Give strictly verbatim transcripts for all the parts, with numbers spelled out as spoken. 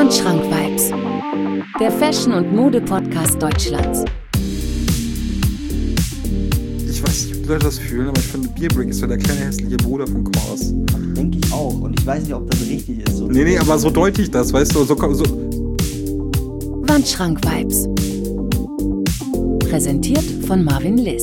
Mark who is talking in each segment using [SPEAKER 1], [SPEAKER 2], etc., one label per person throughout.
[SPEAKER 1] Wandschrank-Vibes, der Fashion- und Mode-Podcast Deutschlands.
[SPEAKER 2] Ich weiß nicht, ob die Leute das fühlen, aber ich finde, Beerbrick ist ja der kleine hässliche Bruder von Kors.
[SPEAKER 3] Denke ich auch. Und ich weiß nicht, ob das richtig ist. So
[SPEAKER 2] Nee, nee, aber so deutlich das, weißt du, so... so
[SPEAKER 1] Wandschrank-Vibes. Präsentiert von Marvin Liss.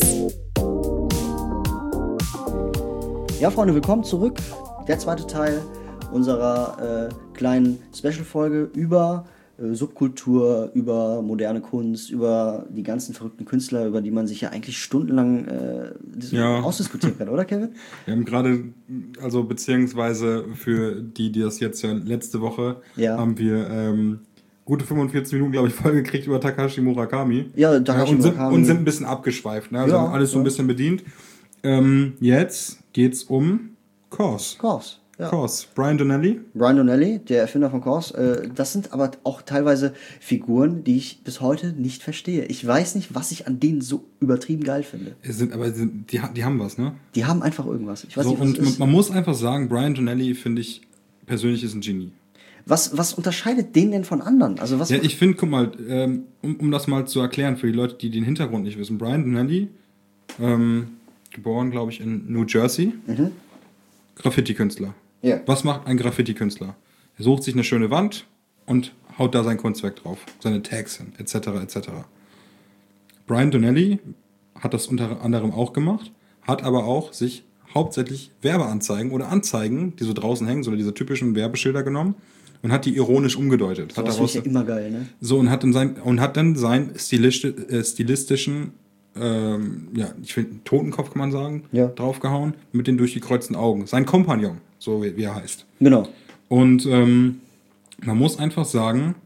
[SPEAKER 3] Ja, Freunde, willkommen zurück. Der zweite Teil unserer äh, kleinen Special-Folge über äh, Subkultur, über moderne Kunst, über die ganzen verrückten Künstler, über die man sich ja eigentlich stundenlang äh,
[SPEAKER 2] Ja.
[SPEAKER 3] ausdiskutieren kann, oder Kevin?
[SPEAKER 2] Wir haben gerade, also beziehungsweise für die, die das jetzt hören, letzte Woche
[SPEAKER 3] Ja.
[SPEAKER 2] haben wir ähm, gute fünfundvierzig Minuten, glaube ich, vollgekriegt über Takashi Murakami.
[SPEAKER 3] Ja, Takashi
[SPEAKER 2] und sind,
[SPEAKER 3] Murakami.
[SPEAKER 2] Und sind ein bisschen abgeschweift, ne? Also
[SPEAKER 3] Ja,
[SPEAKER 2] haben alles so ein
[SPEAKER 3] ja.
[SPEAKER 2] bisschen bedient. Ähm, jetzt geht's um Kors.
[SPEAKER 3] Kors. Ja.
[SPEAKER 2] Kors. Brian Donnelly.
[SPEAKER 3] Brian Donnelly, der Erfinder von Kors, äh, das sind aber auch teilweise Figuren, die ich bis heute nicht verstehe. Ich weiß nicht, was ich an denen so übertrieben geil finde.
[SPEAKER 2] Es Sind, aber sind, die, die haben was, ne?
[SPEAKER 3] Die haben einfach irgendwas. Ich weiß
[SPEAKER 2] So,
[SPEAKER 3] nicht, was
[SPEAKER 2] und
[SPEAKER 3] es ist.
[SPEAKER 2] man muss einfach sagen, Brian Donnelly, finde ich, persönlich ist ein Genie.
[SPEAKER 3] Was, was unterscheidet den denn von anderen? Also was?
[SPEAKER 2] Ja, ich finde, guck mal, ähm, um, um das mal zu erklären für die Leute, die den Hintergrund nicht wissen. Brian Donnelly, ähm, geboren, glaube ich, in New Jersey,
[SPEAKER 3] Mhm.
[SPEAKER 2] Graffiti-Künstler.
[SPEAKER 3] Ja.
[SPEAKER 2] Was macht ein Graffiti-Künstler? Er sucht sich eine schöne Wand und haut da sein Kunstwerk drauf, seine Tags hin, et cetera et cetera. Brian Donnelly hat das unter anderem auch gemacht, hat aber auch sich hauptsächlich Werbeanzeigen oder Anzeigen, die so draußen hängen, so diese typischen Werbeschilder genommen und hat die ironisch umgedeutet. Hat
[SPEAKER 3] Das finde ich ja immer geil, ne?
[SPEAKER 2] so und hat dann sein und hat dann seinen stilisti äh, stilistischen ähm, ja, ich finde Totenkopf kann man sagen,
[SPEAKER 3] Ja.
[SPEAKER 2] draufgehauen mit den durchgekreuzten Augen. Sein Kompagnon, so wie, wie er heißt.
[SPEAKER 3] Genau.
[SPEAKER 2] Und ähm, man muss einfach sagen,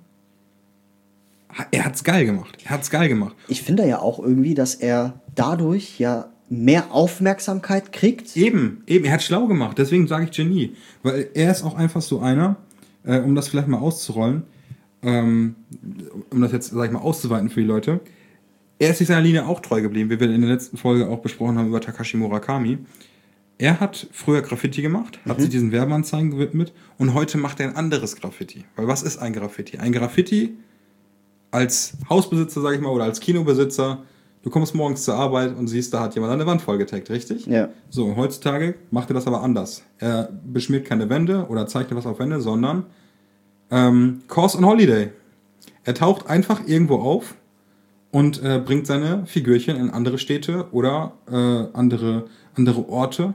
[SPEAKER 2] er hat's geil gemacht. Er hat's geil gemacht.
[SPEAKER 3] Ich finde ja auch irgendwie, dass er dadurch ja mehr Aufmerksamkeit kriegt.
[SPEAKER 2] Eben, eben, er hat schlau gemacht. Deswegen sage ich Genie, weil er ist auch einfach so einer, äh, um das vielleicht mal auszurollen, ähm, um das jetzt sag ich mal auszuweiten für die Leute. Er ist sich seiner Linie auch treu geblieben, wie wir in der letzten Folge auch besprochen haben über Takashi Murakami. Er hat früher Graffiti gemacht, hat
[SPEAKER 3] Mhm.
[SPEAKER 2] sich diesen Werbeanzeigen gewidmet und heute macht er ein anderes Graffiti. Weil was ist ein Graffiti? Ein Graffiti als Hausbesitzer, sag ich mal, oder als Kinobesitzer, du kommst morgens zur Arbeit und siehst, da hat jemand eine Wand vollgetaggt, richtig?
[SPEAKER 3] Ja.
[SPEAKER 2] So, und heutzutage macht er das aber anders. Er beschmiert keine Wände oder zeichnet was auf Wände, sondern ähm, Kors on Holiday. Er taucht einfach irgendwo auf und äh, bringt seine Figürchen in andere Städte oder äh, andere, andere Orte.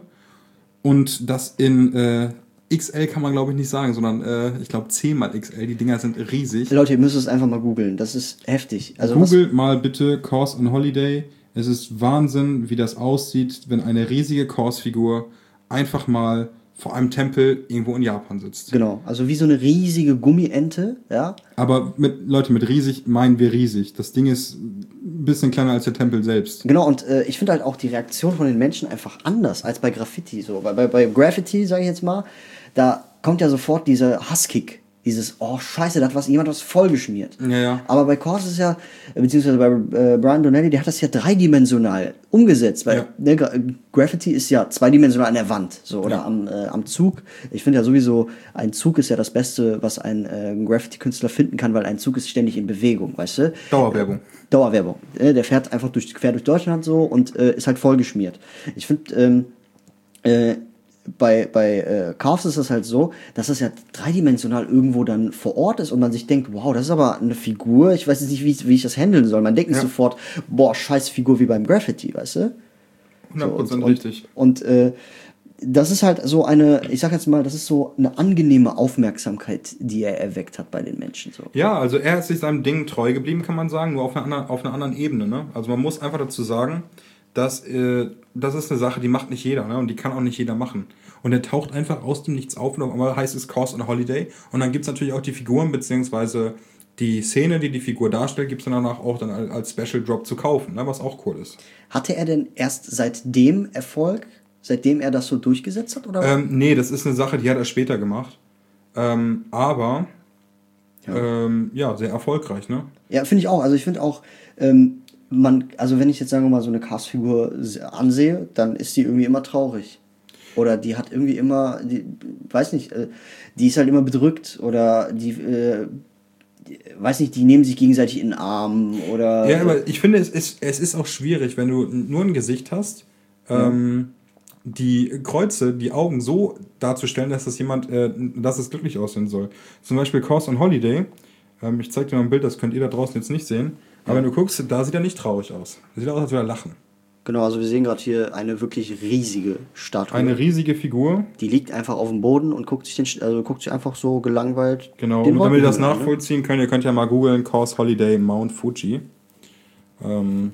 [SPEAKER 2] Und das in äh, X L kann man, glaube ich, nicht sagen, sondern äh, ich glaube zehn mal X L. Die Dinger sind riesig.
[SPEAKER 3] Leute, ihr müsst es einfach mal googeln. Das ist heftig. Also
[SPEAKER 2] Google mal bitte Kors on Holiday. Es ist Wahnsinn, wie das aussieht, wenn eine riesige Kors-Figur einfach mal vor einem Tempel irgendwo in Japan sitzt.
[SPEAKER 3] was, genau. Also wie so eine riesige Gummiente, ja.
[SPEAKER 2] Aber mit Leute, mit riesig meinen wir riesig. Das Ding ist ein bisschen kleiner als der Tempel selbst.
[SPEAKER 3] Genau, und äh, ich finde halt auch die Reaktion von den Menschen einfach anders als bei Graffiti. So. Bei, bei, bei Graffiti, sage ich jetzt mal, da kommt ja sofort dieser Hasskick. Dieses, oh scheiße, da hat was, jemand was vollgeschmiert.
[SPEAKER 2] Ja, ja.
[SPEAKER 3] Aber bei Kors ist es ja, beziehungsweise bei äh, Brian Donnelly, der hat das ja dreidimensional umgesetzt. Weil
[SPEAKER 2] Ja.
[SPEAKER 3] ne, Gra Graffiti ist ja zweidimensional an der Wand so, oder
[SPEAKER 2] Ja.
[SPEAKER 3] am, äh, am Zug. Ich finde ja sowieso, ein Zug ist ja das Beste, was ein äh, Graffiti-Künstler finden kann, weil ein Zug ist ständig in Bewegung, weißt du?
[SPEAKER 2] Dauerwerbung.
[SPEAKER 3] Dauerwerbung. Äh, Der fährt einfach durch, quer durch Deutschland so und äh, ist halt vollgeschmiert. Ich finde, ähm, äh, bei, bei äh, Kors ist es halt so, dass es ja dreidimensional irgendwo dann vor Ort ist und man sich denkt, wow, das ist aber eine Figur, ich weiß jetzt nicht, wie, ich- wie ich das handeln soll. Man denkt nicht
[SPEAKER 2] Ja.
[SPEAKER 3] sofort, boah, scheiß Figur wie beim Graffiti, weißt du?
[SPEAKER 2] hundert Prozent
[SPEAKER 3] und,
[SPEAKER 2] richtig.
[SPEAKER 3] Und, und äh, das ist halt so eine, ich sag jetzt mal, das ist so eine angenehme Aufmerksamkeit, die er erweckt hat bei den Menschen. So.
[SPEAKER 2] Ja, also er ist sich seinem Ding treu geblieben, kann man sagen, nur auf einer anderen, auf einer anderen Ebene. Ne? Also man muss einfach dazu sagen, dass äh, das ist eine Sache, die macht nicht jeder, ne? Und die kann auch nicht jeder machen. Und er taucht einfach aus dem Nichts auf und auf einmal heißt es Kors on Holiday. Und dann gibt es natürlich auch die Figuren, beziehungsweise die Szene, die die Figur darstellt, gibt es dann danach auch dann als Special Drop zu kaufen, ne? Was auch cool ist.
[SPEAKER 3] Hatte er denn erst seitdem Erfolg, seitdem er das so durchgesetzt hat? Oder?
[SPEAKER 2] Ähm, nee, das ist eine Sache, die hat er später gemacht. Ähm, aber
[SPEAKER 3] Ja.
[SPEAKER 2] ja. Ähm, ja, sehr erfolgreich, ne?
[SPEAKER 3] Ja, finde ich auch. Also ich finde auch, ähm, man, also wenn ich jetzt sagen wir mal so eine Cast-Figur se- ansehe, dann ist die irgendwie immer traurig. Oder die hat irgendwie immer, die, weiß nicht, äh, die ist halt immer bedrückt oder die äh, weiß nicht, die nehmen sich gegenseitig in den Arm oder...
[SPEAKER 2] Ja, aber ich finde, es ist, es ist auch schwierig, wenn du nur ein Gesicht hast, ja. ähm, die Kreuze, die Augen so darzustellen, dass das jemand, äh, dass es glücklich aussehen soll. Zum Beispiel Cause on Holiday, ähm, ich zeig dir mal ein Bild, das könnt ihr da draußen jetzt nicht sehen, aber wenn du guckst, da sieht er nicht traurig aus. Er sieht aus, als würde er lachen.
[SPEAKER 3] Genau, also wir sehen gerade hier eine wirklich riesige Statue.
[SPEAKER 2] Eine riesige Figur.
[SPEAKER 3] Die liegt einfach auf dem Boden und guckt sich, den, also guckt sich einfach so gelangweilt.
[SPEAKER 2] Genau, und damit ihr das nachvollziehen könnt, ihr könnt ja mal googeln, Cause Holiday Mount Fuji. Ähm,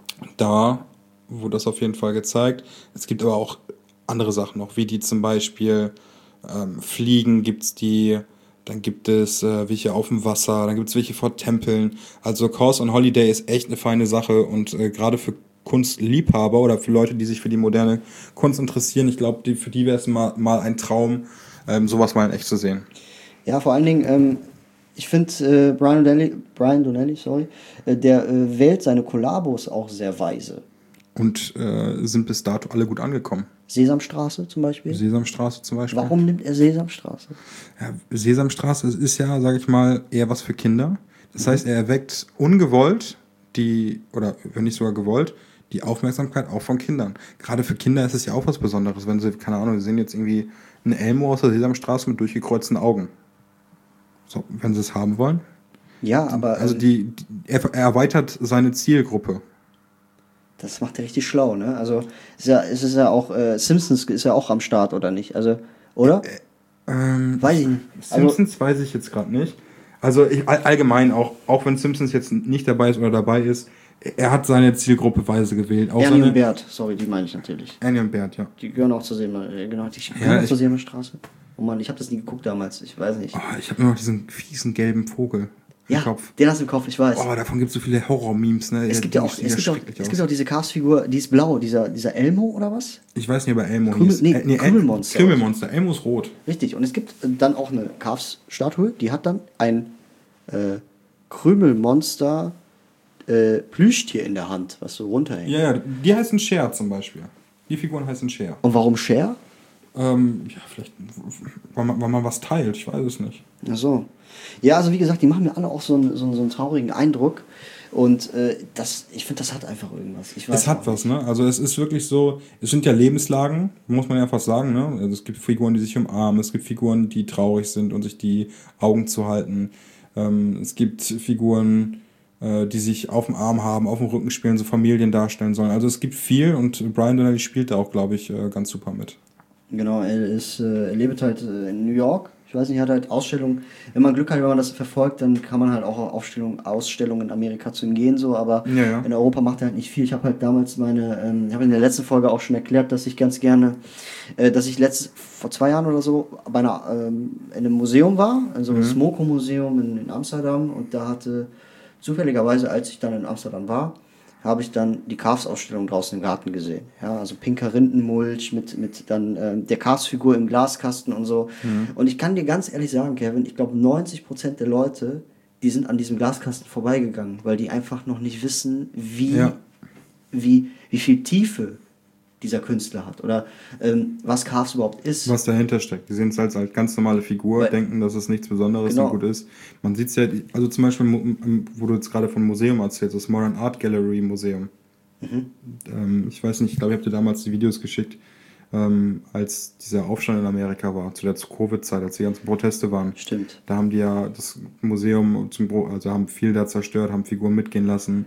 [SPEAKER 2] da wurde das auf jeden Fall gezeigt. Es gibt aber auch andere Sachen noch, wie die zum Beispiel ähm, Fliegen gibt's die, dann gibt es äh, welche auf dem Wasser, dann gibt es welche vor Tempeln. Also Cause on Holiday ist echt eine feine Sache und äh, gerade für Kunstliebhaber oder für Leute, die sich für die moderne Kunst interessieren, ich glaube, die, für die wäre es mal, mal ein Traum, ähm, sowas mal in echt zu sehen.
[SPEAKER 3] Ja, vor allen Dingen, ähm, ich finde, äh, Brian Donnelly, Brian Donnelly, sorry, äh, der äh, wählt seine Kollabos auch sehr weise.
[SPEAKER 2] Und äh, sind bis dato alle gut angekommen.
[SPEAKER 3] Sesamstraße zum Beispiel?
[SPEAKER 2] Sesamstraße zum Beispiel.
[SPEAKER 3] Warum nimmt er Sesamstraße?
[SPEAKER 2] Ja, Sesamstraße ist ja, sage ich mal, eher was für Kinder. Das mhm. heißt, er erweckt ungewollt die, oder wenn nicht sogar gewollt, die Aufmerksamkeit auch von Kindern. Gerade für Kinder ist es ja auch was Besonderes, wenn sie, keine Ahnung, sie sehen jetzt irgendwie einen Elmo aus der Sesamstraße mit durchgekreuzten Augen. So, wenn sie es haben wollen.
[SPEAKER 3] Ja, aber...
[SPEAKER 2] Also die, die er, er erweitert seine Zielgruppe.
[SPEAKER 3] Das macht er richtig schlau, ne? Also ist ja, es ist ja auch, äh, Simpsons ist ja auch am Start, oder nicht? Also, oder?
[SPEAKER 2] Äh, ähm,
[SPEAKER 3] weiß ich nicht.
[SPEAKER 2] Simpsons also, weiß ich jetzt gerade nicht. Also ich, allgemein, auch, auch wenn Simpsons jetzt nicht dabei ist oder dabei ist, er hat seine Zielgruppe weise gewählt. Auch
[SPEAKER 3] Ernie
[SPEAKER 2] seine,
[SPEAKER 3] und Bert, sorry, die meine ich natürlich.
[SPEAKER 2] Ernie und Bert, ja.
[SPEAKER 3] Die gehören auch zur Seema, genau, die gehören
[SPEAKER 2] ja,
[SPEAKER 3] auch zur Seemerstraße. Oh Mann, ich habe das nie geguckt damals, ich weiß nicht.
[SPEAKER 2] Oh, ich habe nur noch diesen fiesen gelben Vogel im
[SPEAKER 3] ja,
[SPEAKER 2] Kopf.
[SPEAKER 3] Den hast du im Kopf, ich weiß.
[SPEAKER 2] Oh, davon gibt es so viele Horror-Memes, ne?
[SPEAKER 3] Es gibt ja auch, es gibt auch, es gibt auch diese Cast-Figur, die ist blau, dieser, dieser Elmo oder was?
[SPEAKER 2] Ich weiß nicht, aber Elmo
[SPEAKER 3] Krümel,
[SPEAKER 2] hieß.
[SPEAKER 3] Nee,
[SPEAKER 2] äh, nee,
[SPEAKER 3] Krümelmonster.
[SPEAKER 2] Krümelmonster, Elmo ist rot.
[SPEAKER 3] Richtig, und es gibt dann auch eine Cast-Statue, die hat dann ein äh, Krümelmonster äh, Plüschtier in der Hand, was so runterhängt.
[SPEAKER 2] Ja, ja, die heißen Cher zum Beispiel. Die Figuren heißen Cher.
[SPEAKER 3] Und warum Cher?
[SPEAKER 2] Ähm, ja, vielleicht, weil man, weil man was teilt, ich weiß es nicht.
[SPEAKER 3] Ach so. Ja, also wie gesagt, die machen mir alle auch so einen, so einen, so einen traurigen Eindruck. Und äh, das, ich finde, das hat einfach irgendwas. Ich weiß
[SPEAKER 2] es hat was, ne? Also es ist wirklich so, es sind ja Lebenslagen, muss man ja fast sagen, ne? Also es gibt Figuren, die sich umarmen, es gibt Figuren, die traurig sind und sich die Augen zu halten. Ähm, es gibt Figuren, äh, die sich auf dem Arm haben, auf dem Rücken spielen, so Familien darstellen sollen. Also es gibt viel und Brian Donnelly spielt da auch, glaube ich, äh, ganz super mit. Genau,
[SPEAKER 3] er ist, äh, er lebt halt äh, in New York. Ich weiß nicht, er hat halt Ausstellungen. Wenn man Glück hat, wenn man das verfolgt, dann kann man halt auch Ausstellungen, Ausstellungen in Amerika zu ihm gehen, so. Aber
[SPEAKER 2] ja, ja.
[SPEAKER 3] in Europa macht er halt nicht viel. Ich habe halt damals meine, ähm, ich habe in der letzten Folge auch schon erklärt, dass ich ganz gerne, äh, dass ich letzt, vor zwei Jahren oder so bei einer, ähm, in einem Museum war, also mhm. das Smoko-Museum in, in Amsterdam. Und da hatte zufälligerweise, als ich dann in Amsterdam war, habe ich dann die Cars-Ausstellung draußen im Garten gesehen. Ja, also pinker Rindenmulch mit, mit dann äh, der Cars-Figur im Glaskasten und so. Mhm. Und ich kann dir ganz ehrlich sagen, Kevin, ich glaube neunzig Prozent der Leute, die sind an diesem Glaskasten vorbeigegangen, weil die einfach noch nicht wissen, wie, ja. wie, wie viel Tiefe dieser Künstler hat oder ähm, was Cars überhaupt ist.
[SPEAKER 2] Was dahinter steckt. Die sehen es als, als ganz normale Figur, weil, denken, dass es nichts Besonderes genau. und gut ist. Man sieht es ja, also zum Beispiel, wo du jetzt gerade vom Museum erzählst, das Modern Art Gallery Museum. Mhm. Ähm, ich weiß nicht, ich glaube, ich habe dir damals die Videos geschickt, ähm, als dieser Aufstand in Amerika war, zu der Covid-Zeit, als die ganzen Proteste waren.
[SPEAKER 3] Stimmt.
[SPEAKER 2] Da haben die ja das Museum, zum, also haben viel da zerstört, haben Figuren mitgehen lassen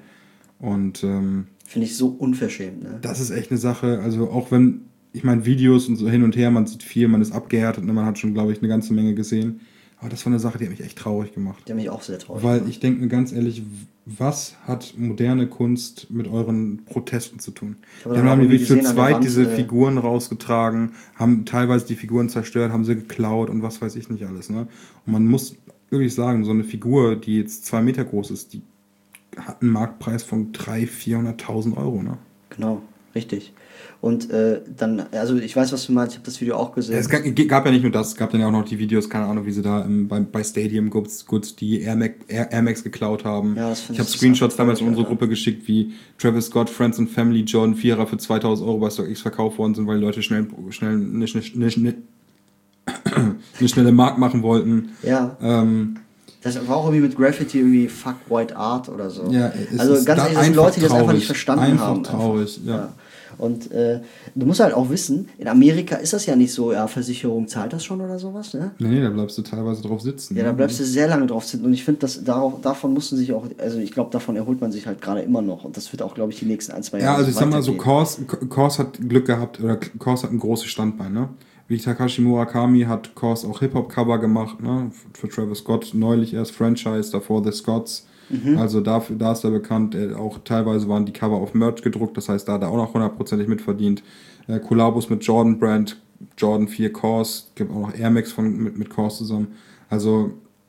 [SPEAKER 2] und ähm,
[SPEAKER 3] finde ich so unverschämt, ne?
[SPEAKER 2] Das ist echt eine Sache, also auch wenn, ich meine, Videos und so hin und her, man sieht viel, man ist abgehärtet, man hat schon, glaube ich, eine ganze Menge gesehen. Aber das war eine Sache, die hat mich echt traurig gemacht.
[SPEAKER 3] Die hat mich auch sehr traurig
[SPEAKER 2] Weil
[SPEAKER 3] gemacht.
[SPEAKER 2] ich denke mir ganz ehrlich, was hat moderne Kunst mit euren Protesten zu tun? Wir haben nämlich zu zweit Wand, diese äh Figuren rausgetragen, haben teilweise die Figuren zerstört, haben sie geklaut und was weiß ich nicht alles. Ne? Und man muss wirklich sagen, so eine Figur, die jetzt zwei Meter groß ist, die hat einen Marktpreis von dreihunderttausend, vierhunderttausend Euro, ne?
[SPEAKER 3] Genau, richtig. Und äh, dann, also ich weiß, was du meinst, ich habe das Video auch gesehen.
[SPEAKER 2] Es gab, gab ja nicht nur das, es gab dann ja auch noch die Videos, keine Ahnung, wie sie da im, bei, bei Stadium Goods, Goods die Air Max, Air, Air Max geklaut haben. Ja, das ich habe Screenshots damals in unsere Gruppe geschickt, wie Travis Scott, Friends and Family, Jordan Vierer für zweitausend Euro bei StockX verkauft worden sind, weil die Leute schnell, schnell eine, eine, eine, eine schnelle Mark machen wollten.
[SPEAKER 3] Ja.
[SPEAKER 2] Ähm,
[SPEAKER 3] Das war auch irgendwie mit Graffiti irgendwie Fuck White Art oder so.
[SPEAKER 2] Ja, es
[SPEAKER 3] also
[SPEAKER 2] ist
[SPEAKER 3] ganz
[SPEAKER 2] da
[SPEAKER 3] ehrlich, das sind
[SPEAKER 2] einfach
[SPEAKER 3] Leute, die das einfach
[SPEAKER 2] traurig.
[SPEAKER 3] nicht verstanden
[SPEAKER 2] Einfach
[SPEAKER 3] haben.
[SPEAKER 2] traurig,
[SPEAKER 3] einfach.
[SPEAKER 2] ja.
[SPEAKER 3] ja. Und äh, du musst halt auch wissen, in Amerika ist das ja nicht so, ja, Versicherung zahlt das schon oder sowas, ne?
[SPEAKER 2] Nee, nee, da bleibst du teilweise drauf sitzen.
[SPEAKER 3] Ja, da bleibst du sehr lange drauf sitzen. Und ich finde, dass darauf, davon mussten sich auch, also ich glaube, davon erholt man sich halt gerade immer noch. Und das wird auch, glaube ich, die nächsten ein, zwei Jahre
[SPEAKER 2] Ja, also ich sag mal so,
[SPEAKER 3] weitergehen.
[SPEAKER 2] Kors, Kors hat Glück gehabt, oder Kors hat ein großes Standbein, ne? Wie Takashi Murakami hat Kors auch Hip-Hop-Cover gemacht, ne? Für Travis Scott neulich erst Franchise, davor The Scots. Mhm. Also dafür, da ist er bekannt. Er, auch teilweise waren die Cover auf Merch gedruckt, das heißt, da hat er auch noch hundertprozentig mitverdient. Äh, Kollabos mit Jordan Brand, Jordan vier Kors, gibt auch noch Air Max von, mit, mit Kors zusammen. Also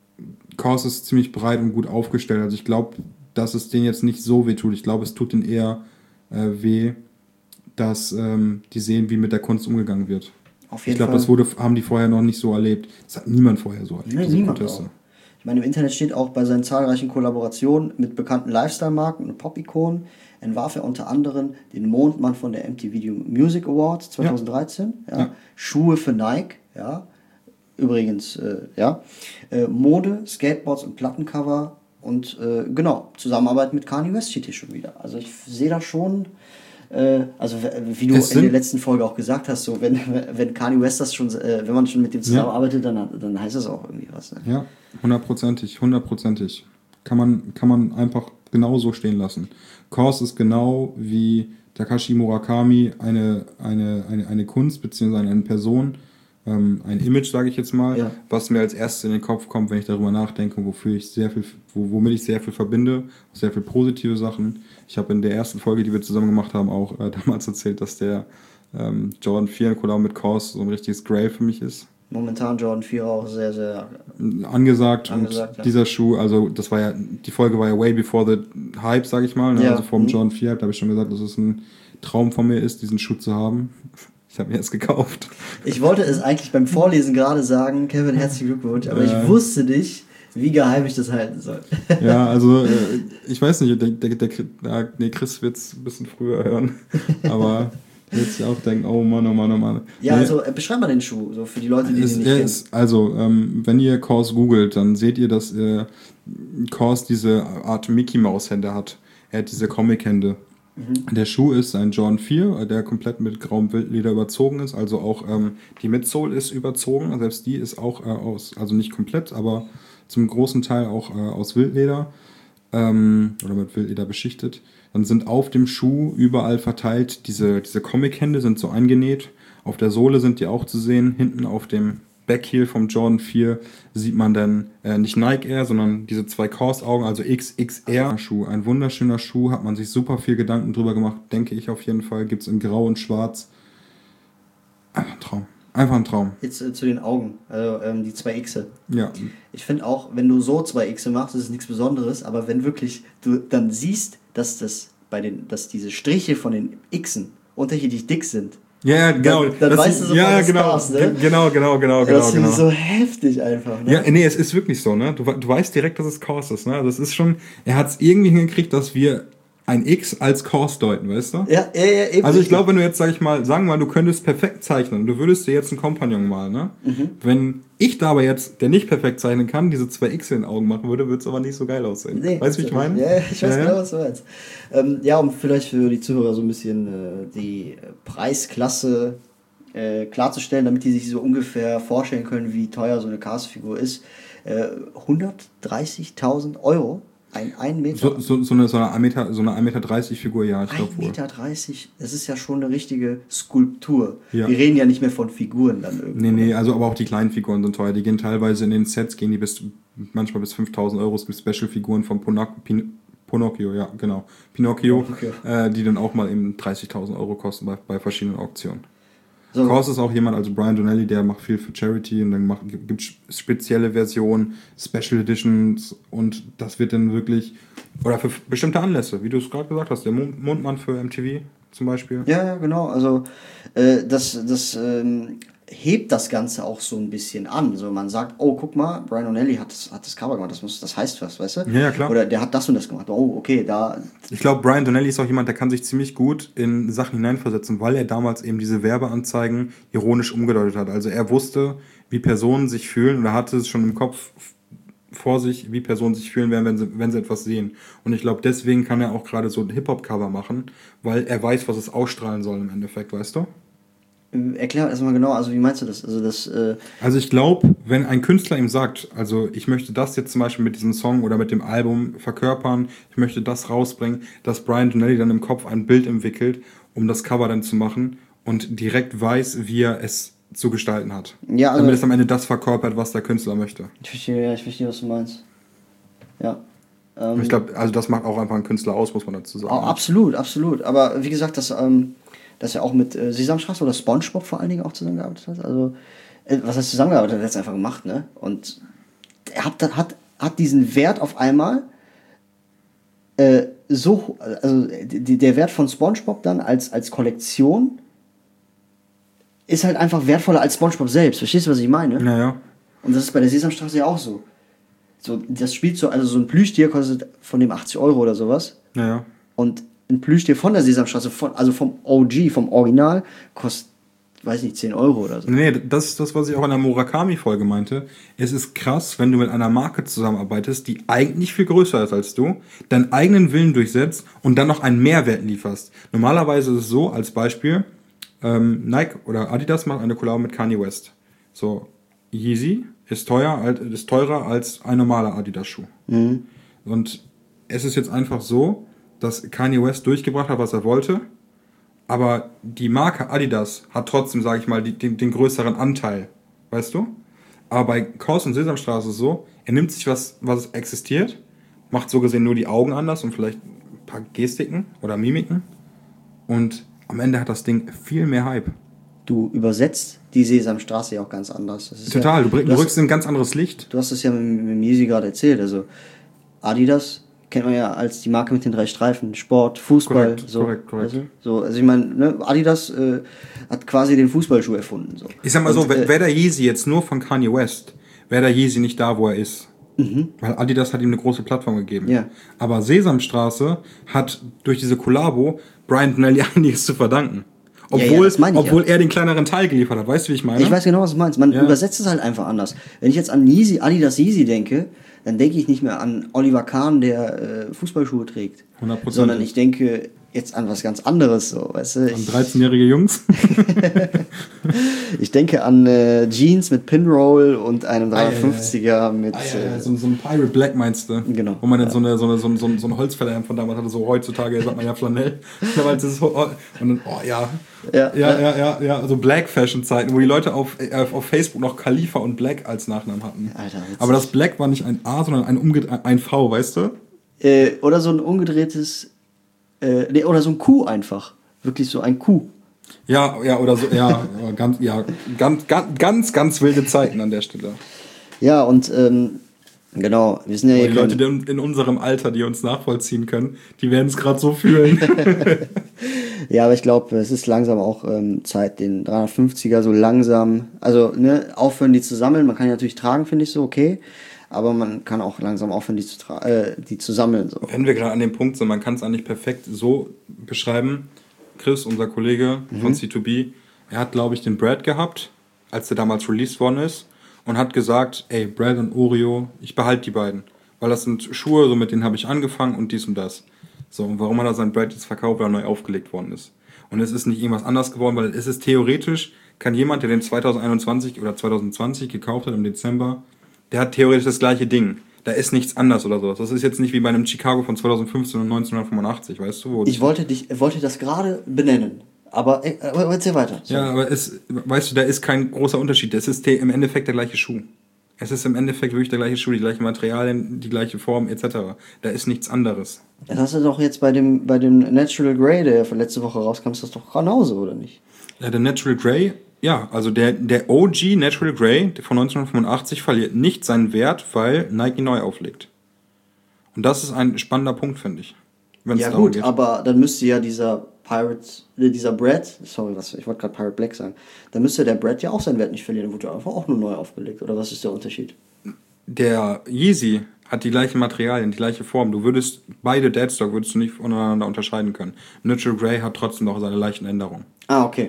[SPEAKER 2] Kors ist ziemlich breit und gut aufgestellt. Also ich glaube, dass es denen jetzt nicht so weh tut. Ich glaube, es tut denen eher äh, weh, dass ähm, die sehen, wie mit der Kunst umgegangen wird.
[SPEAKER 3] Auf jeden
[SPEAKER 2] ich glaube,
[SPEAKER 3] Fall.
[SPEAKER 2] das wurde, haben die vorher noch nicht so erlebt. Das hat niemand vorher so erlebt.
[SPEAKER 3] Nee, niemand auch. Ich meine, im Internet steht auch, bei seinen zahlreichen Kollaborationen mit bekannten Lifestyle-Marken und Pop-Ikonen entwarf er unter anderem den Mondmann von der M T V Video Music Awards zwanzig dreizehn, ja. Ja. Schuhe für Nike, ja. Übrigens, äh, ja. Äh, Mode, Skateboards und Plattencover und äh, genau, Zusammenarbeit mit Kanye West steht hier schon wieder. Also ich sehe da schon, äh, also wie du in der letzten Folge auch gesagt hast, so wenn, wenn Kanye West das schon, äh, wenn man schon mit dem zusammenarbeitet, ja. dann, dann heißt das auch irgendwie was. Ne?
[SPEAKER 2] Ja, hundertprozentig, hundertprozentig. Kann man, kann man einfach genau so stehen lassen. Kors ist genau wie Takashi Murakami eine, eine, eine, eine Kunst bzw. eine Person, ähm, ein Image, sage ich jetzt mal, ja. was mir als erstes in den Kopf kommt, wenn ich darüber nachdenke, wofür ich sehr viel, womit ich sehr viel verbinde, sehr viel positive Sachen. Ich habe in der ersten Folge, die wir zusammen gemacht haben, auch äh, damals erzählt, dass der ähm, Jordan vier in Kollabo mit Kors so ein richtiges Grail für mich ist.
[SPEAKER 3] Momentan Jordan vier auch sehr, sehr
[SPEAKER 2] angesagt,
[SPEAKER 3] angesagt
[SPEAKER 2] und
[SPEAKER 3] ja.
[SPEAKER 2] dieser Schuh, also das war ja, die Folge war ja way before the hype, sag ich mal, ne? Ja. Also vor dem mhm. Jordan vier Hype, da habe ich schon gesagt, dass es ein Traum von mir ist, diesen Schuh zu haben. Ich habe mir jetzt gekauft.
[SPEAKER 3] Ich wollte es eigentlich beim Vorlesen gerade sagen, Kevin, herzlichen Glückwunsch, aber äh. ich wusste nicht, wie geheim ich das halten soll.
[SPEAKER 2] Ja, also äh, ich weiß nicht, der, der, der, der nee, Chris wird es ein bisschen früher hören, aber jetzt auch denken, oh Mann, oh Mann, oh Mann.
[SPEAKER 3] Ja, also äh, beschreib mal den Schuh, so für die Leute, die
[SPEAKER 2] es,
[SPEAKER 3] den nicht kennen.
[SPEAKER 2] Ist, also, ähm, wenn ihr Kors googelt, dann seht ihr, dass äh, Kors diese Art Mickey-Maus-Hände hat. Er hat diese Comic-Hände. Mhm. Der Schuh ist ein Jordan vier, der komplett mit grauem Wildleder überzogen ist, also auch ähm, die Midsole ist überzogen, selbst die ist auch äh, aus, also nicht komplett, aber zum großen Teil auch äh, aus Wildleder ähm, oder mit Wildleder beschichtet. Dann sind auf dem Schuh überall verteilt diese, diese Comic-Hände, sind so eingenäht. Auf der Sohle sind die auch zu sehen. Hinten auf dem Backheel vom Jordan vier sieht man dann äh, nicht Nike Air, sondern diese zwei Kors-Augen, also X X R Schuh. Ein wunderschöner Schuh, hat man sich super viel Gedanken drüber gemacht, denke ich auf jeden Fall. Gibt es in Grau und Schwarz. Einfach ein Traum. Einfach ein Traum.
[SPEAKER 3] Jetzt äh, zu den Augen, also ähm, die zwei Xe.
[SPEAKER 2] Ja.
[SPEAKER 3] Ich finde auch, wenn du so zwei Xe machst, ist es nichts Besonderes, aber wenn wirklich du dann siehst, dass das bei den, dass diese Striche von den Xen unterschiedlich dick sind.
[SPEAKER 2] Ja, genau.
[SPEAKER 3] Dann, dann
[SPEAKER 2] das
[SPEAKER 3] weißt du sofort,
[SPEAKER 2] ja,
[SPEAKER 3] was
[SPEAKER 2] genau,
[SPEAKER 3] Stars, ne?
[SPEAKER 2] genau, genau, genau, genau.
[SPEAKER 3] Das finde ich
[SPEAKER 2] genau.
[SPEAKER 3] so heftig einfach, ne?
[SPEAKER 2] Ja, nee, es ist wirklich so, ne? Du, du weißt direkt, dass es Kors ist, ne? Das ist schon, er hat es irgendwie hingekriegt, dass wir ein X als Kors deuten, weißt du?
[SPEAKER 3] Ja, ja, ja, eben.
[SPEAKER 2] Also ich glaube, wenn du jetzt, sag ich mal, sagen wir mal, du könntest perfekt zeichnen, du würdest dir jetzt einen Kompagnon malen, ne? Mhm. Wenn ich da aber jetzt, der nicht perfekt zeichnen kann, diese zwei X in den Augen machen würde, würde es aber nicht so geil aussehen. Nee, weißt du, wie ich meine?
[SPEAKER 3] Ja, ich weiß ja, genau, was du meinst. Ähm, ja, um vielleicht für die Zuhörer so ein bisschen äh, die Preisklasse äh, klarzustellen, damit die sich so ungefähr vorstellen können, wie teuer so eine Kors-Figur ist. Äh, hundertdreißigtausend Euro. Ein, ein Meter.
[SPEAKER 2] So, so, so eine, so eine ein Meter, so eine ein Meter dreißig Figur, ja, ich glaube wohl.
[SPEAKER 3] ein Meter dreißig, das ist ja schon eine richtige Skulptur.
[SPEAKER 2] Ja.
[SPEAKER 3] Wir reden ja nicht mehr von Figuren dann irgendwie.
[SPEAKER 2] Nee, nee, also aber auch die kleinen Figuren sind teuer. Die gehen teilweise in den Sets, gehen die bis, manchmal bis fünftausend Euro. Es gibt Special-Figuren von Ponoc- Pin- Pinocchio, ja, genau. Pinocchio, okay. äh, die dann auch mal eben dreißigtausend Euro kosten bei, bei verschiedenen Auktionen. So. Kors ist auch jemand, also Brian Donnelly, der macht viel für Charity und dann macht, gibt es spezielle Versionen, Special Editions und das wird dann wirklich, oder für bestimmte Anlässe, wie du es gerade gesagt hast, der Mondmann für M T V zum Beispiel.
[SPEAKER 3] Ja, ja, genau, also äh, das, das ähm, hebt das Ganze auch so ein bisschen an. So, man sagt, oh, guck mal, Brian O'Neill hat das, hat das Cover gemacht, das, muss, das heißt was, weißt du?
[SPEAKER 2] Ja, ja, klar.
[SPEAKER 3] Oder der hat das und das gemacht. Oh, okay, da...
[SPEAKER 2] Ich glaube, Brian Donnelly ist auch jemand, der kann sich ziemlich gut in Sachen hineinversetzen, weil er damals eben diese Werbeanzeigen ironisch umgedeutet hat. Also er wusste, wie Personen sich fühlen und er hatte es schon im Kopf, vor sich, wie Personen sich fühlen werden, wenn sie, wenn sie etwas sehen. Und ich glaube, deswegen kann er auch gerade so ein Hip-Hop-Cover machen, weil er weiß, was es ausstrahlen soll im Endeffekt, weißt du?
[SPEAKER 3] Erklär erstmal genau, also wie meinst du das? Also, das, äh
[SPEAKER 2] also ich glaube, wenn ein Künstler ihm sagt, also ich möchte das jetzt zum Beispiel mit diesem Song oder mit dem Album verkörpern, ich möchte das rausbringen, dass Brian Donnelly dann im Kopf ein Bild entwickelt, um das Cover dann zu machen und direkt weiß, wie er es zu gestalten hat.
[SPEAKER 3] Ja, also
[SPEAKER 2] damit es am Ende das verkörpert, was der Künstler möchte.
[SPEAKER 3] Ich verstehe, ja, ich verstehe, was du meinst. Ja.
[SPEAKER 2] Ähm, ich glaube, also das macht auch einfach einen Künstler aus, muss man dazu sagen.
[SPEAKER 3] Oh, absolut, absolut. Aber wie gesagt, dass, ähm, dass er auch mit äh, Sesamstraße oder SpongeBob vor allen Dingen auch zusammengearbeitet hat. Also, äh, was heißt zusammengearbeitet? Er hat es einfach gemacht, ne? Und er hat, hat, hat diesen Wert auf einmal äh, so, also die, der Wert von SpongeBob dann als, als Kollektion ist halt einfach wertvoller als SpongeBob selbst. Verstehst du, was ich meine?
[SPEAKER 2] Naja.
[SPEAKER 3] Und das ist bei der Sesamstraße ja auch so. So, das spielt so, also so ein Plüschtier kostet von dem achtzig Euro oder sowas.
[SPEAKER 2] Naja.
[SPEAKER 3] Und ein Plüschtier von der Sesamstraße, von, also vom O G, vom Original, kostet, weiß nicht, zehn Euro oder so.
[SPEAKER 2] Nee, das ist das, was ich auch in der Murakami-Folge meinte. Es ist krass, wenn du mit einer Marke zusammenarbeitest, die eigentlich viel größer ist als du, deinen eigenen Willen durchsetzt und dann noch einen Mehrwert lieferst. Normalerweise ist es so, als Beispiel, ähm, Nike oder Adidas macht eine Collabo mit Kanye West. So, Yeezy ist teuer, ist teurer als ein normaler Adidas-Schuh.
[SPEAKER 3] Mhm.
[SPEAKER 2] Und es ist jetzt einfach so, dass Kanye West durchgebracht hat, was er wollte, aber die Marke Adidas hat trotzdem, sage ich mal, die, den, den größeren Anteil, weißt du? Aber bei Kors und Sesamstraße ist es so, er nimmt sich was, was existiert, macht so gesehen nur die Augen anders und vielleicht ein paar Gestiken oder Mimiken und am Ende hat das Ding viel mehr Hype.
[SPEAKER 3] Du übersetzt die Sesamstraße ja auch ganz anders. Das ist
[SPEAKER 2] Total,
[SPEAKER 3] ja,
[SPEAKER 2] du, bring, du rückst in ein ganz anderes Licht.
[SPEAKER 3] Du hast es ja mit, mit Yeezy gerade erzählt. Also Adidas kennt man ja als die Marke mit den drei Streifen. Sport, Fußball.
[SPEAKER 2] Korrekt,
[SPEAKER 3] so,
[SPEAKER 2] korrekt, korrekt.
[SPEAKER 3] Weißt du? So, also ich meine, ne, Adidas äh, hat quasi den Fußballschuh erfunden. So.
[SPEAKER 2] Ich sag mal
[SPEAKER 3] Und,
[SPEAKER 2] so,
[SPEAKER 3] äh,
[SPEAKER 2] wäre der Yeezy jetzt nur von Kanye West, wäre der Yeezy nicht da, wo er ist.
[SPEAKER 3] Mhm.
[SPEAKER 2] Weil Adidas hat ihm eine große Plattform gegeben.
[SPEAKER 3] Ja.
[SPEAKER 2] Aber Sesamstraße hat durch diese Kollabo Brian Donnelly einiges zu verdanken. Obwohl,
[SPEAKER 3] ja, ja, das meine ich,
[SPEAKER 2] obwohl
[SPEAKER 3] ja.
[SPEAKER 2] er den kleineren Teil geliefert hat. Weißt du, wie ich meine?
[SPEAKER 3] Ich weiß genau, was du meinst. Man
[SPEAKER 2] Ja.
[SPEAKER 3] übersetzt es halt einfach anders. Wenn ich jetzt an Yeezy, Adidas Yeezy denke, dann denke ich nicht mehr an Oliver Kahn, der äh, Fußballschuhe trägt.
[SPEAKER 2] hundert Prozent.
[SPEAKER 3] Sondern ich denke jetzt an was ganz anderes. So, weißt du?
[SPEAKER 2] An
[SPEAKER 3] Ich,
[SPEAKER 2] dreizehnjährige Jungs.
[SPEAKER 3] ich denke an äh, Jeans mit Pinroll und einem
[SPEAKER 2] Ah, ja,
[SPEAKER 3] dreihundertfünfziger mit...
[SPEAKER 2] Ah, ja, ja,
[SPEAKER 3] äh,
[SPEAKER 2] so, so ein Pirate Black meinst du?
[SPEAKER 3] Genau.
[SPEAKER 2] Wo man dann so, eine, so, eine, so, ein, so, ein, so ein Holzfällerhemd von damals hatte, so heutzutage sagt man ja Flanell. Damals ist es, oh, und dann, oh ja.
[SPEAKER 3] Ja,
[SPEAKER 2] Ja, ja, ja, ja, also Black Fashion Zeiten, wo die Leute auf, äh, auf Facebook noch Khalifa und Black als Nachnamen hatten.
[SPEAKER 3] Alter, witzig.
[SPEAKER 2] Aber das Black war nicht ein A, sondern ein, umged- ein V, weißt du?
[SPEAKER 3] Äh, oder so ein umgedrehtes... Äh, nee, oder so ein Q einfach. Wirklich so ein Q.
[SPEAKER 2] Ja, ja, oder so, ja, ja, ganz, ja, ganz, ganz, ganz, ganz wilde Zeiten an der Stelle.
[SPEAKER 3] Ja, und ähm, genau, wir sind ja
[SPEAKER 2] Die
[SPEAKER 3] hier...
[SPEAKER 2] Leute die in unserem Alter, die uns nachvollziehen können, die werden es gerade so fühlen.
[SPEAKER 3] Ja, aber ich glaube, es ist langsam auch ähm, Zeit, den dreihundertfünfziger so langsam, also ne, aufhören, die zu sammeln. Man kann die natürlich tragen, finde ich so, okay. Aber man kann auch langsam aufhören, die zu, tra- äh, die zu sammeln. So.
[SPEAKER 2] Wenn wir gerade an dem Punkt sind, man kann es eigentlich perfekt so beschreiben. Chris, unser Kollege
[SPEAKER 3] Mhm.
[SPEAKER 2] von C zwei B, er hat, glaube ich, den Brad gehabt, als der damals released worden ist, und hat gesagt, ey, Brad und Oreo, ich behalte die beiden. Weil das sind Schuhe, so mit denen habe ich angefangen und dies und das. So, und warum hat er sein Brad jetzt verkauft, weil er neu aufgelegt worden ist. Und es ist nicht irgendwas anders geworden, weil es ist theoretisch, kann jemand, der den zwanzig einundzwanzig oder zwanzig zwanzig gekauft hat im Dezember, der hat theoretisch das gleiche Ding. Da ist nichts anders oder sowas. Das ist jetzt nicht wie bei einem Chicago von zwanzig fünfzehn und neunzehnhundertfünfundachtzig, weißt du? Wo
[SPEAKER 3] Ich wollte dich, wollte das gerade benennen. Aber, äh, aber erzähl weiter. So.
[SPEAKER 2] Ja, aber es, weißt du, da ist kein großer Unterschied. Es ist der, im Endeffekt der gleiche Schuh. Es ist im Endeffekt wirklich der gleiche Schuh, die gleichen Materialien, die gleiche Form et cetera. Da ist nichts anderes.
[SPEAKER 3] Das hast du doch jetzt bei dem, bei dem Natural Grey, der von letzte Woche rauskam, ist das doch genauso, oder nicht?
[SPEAKER 2] Ja, der Natural Grey, ja, also der, der O G Natural Grey von neunzehnhundertfünfundachtzig verliert nicht seinen Wert, weil Nike neu auflegt. Und das ist ein spannender Punkt, finde ich. Wenn's
[SPEAKER 3] Ja
[SPEAKER 2] darum
[SPEAKER 3] gut,
[SPEAKER 2] geht.
[SPEAKER 3] aber dann müsste ja dieser Pirate, äh, dieser Brad, sorry, was, ich wollte gerade Pirate Black sagen, dann müsste der Brad ja auch seinen Wert nicht verlieren, der wurde ja einfach auch nur neu aufgelegt, oder was ist der Unterschied?
[SPEAKER 2] Der Yeezy hat die gleichen Materialien, die gleiche Form. Du würdest, beide Deadstock würdest du nicht voneinander unterscheiden können. Natural Grey hat trotzdem noch seine leichten Änderungen.
[SPEAKER 3] Ah, okay.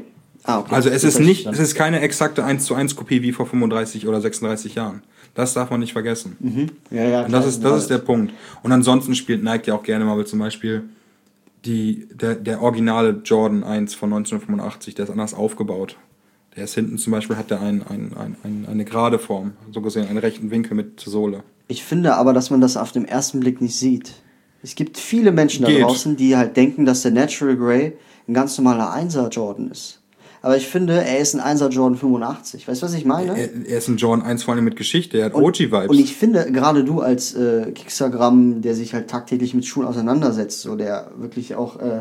[SPEAKER 3] Ah, okay.
[SPEAKER 2] Also es
[SPEAKER 3] Das
[SPEAKER 2] ist
[SPEAKER 3] heißt
[SPEAKER 2] nicht,
[SPEAKER 3] dann-
[SPEAKER 2] es ist keine exakte eins zu eins Kopie wie vor fünfunddreißig oder sechsunddreißig Jahren. Das darf man nicht vergessen.
[SPEAKER 3] Mhm. Ja, ja,
[SPEAKER 2] Und
[SPEAKER 3] klar,
[SPEAKER 2] das ist, das
[SPEAKER 3] alles.
[SPEAKER 2] ist der Punkt. Und ansonsten spielt Nike ja auch gerne mal zum Beispiel die, der, der originale Jordan eins von neunzehnhundertfünfundachtzig, der ist anders aufgebaut. Der ist hinten zum Beispiel, hat der ein, ein, ein, ein, eine gerade Form, so gesehen einen rechten Winkel mit Sohle.
[SPEAKER 3] Ich finde aber, dass man das auf den ersten Blick nicht sieht. Es gibt viele Menschen da
[SPEAKER 2] Geht.
[SPEAKER 3] draußen, die halt denken, dass der Natural Grey ein ganz normaler Einser Jordan ist. Aber ich finde, er ist ein Einser Jordan fünfundachtzig. Weißt du, was ich meine?
[SPEAKER 2] Er, er ist ein Jordan eins vor allem mit Geschichte, er hat
[SPEAKER 3] Und-
[SPEAKER 2] O G-Vibes.
[SPEAKER 3] Und ich finde, gerade du als äh, Kickstagram, der sich halt tagtäglich mit Schuhen auseinandersetzt, so der wirklich auch äh,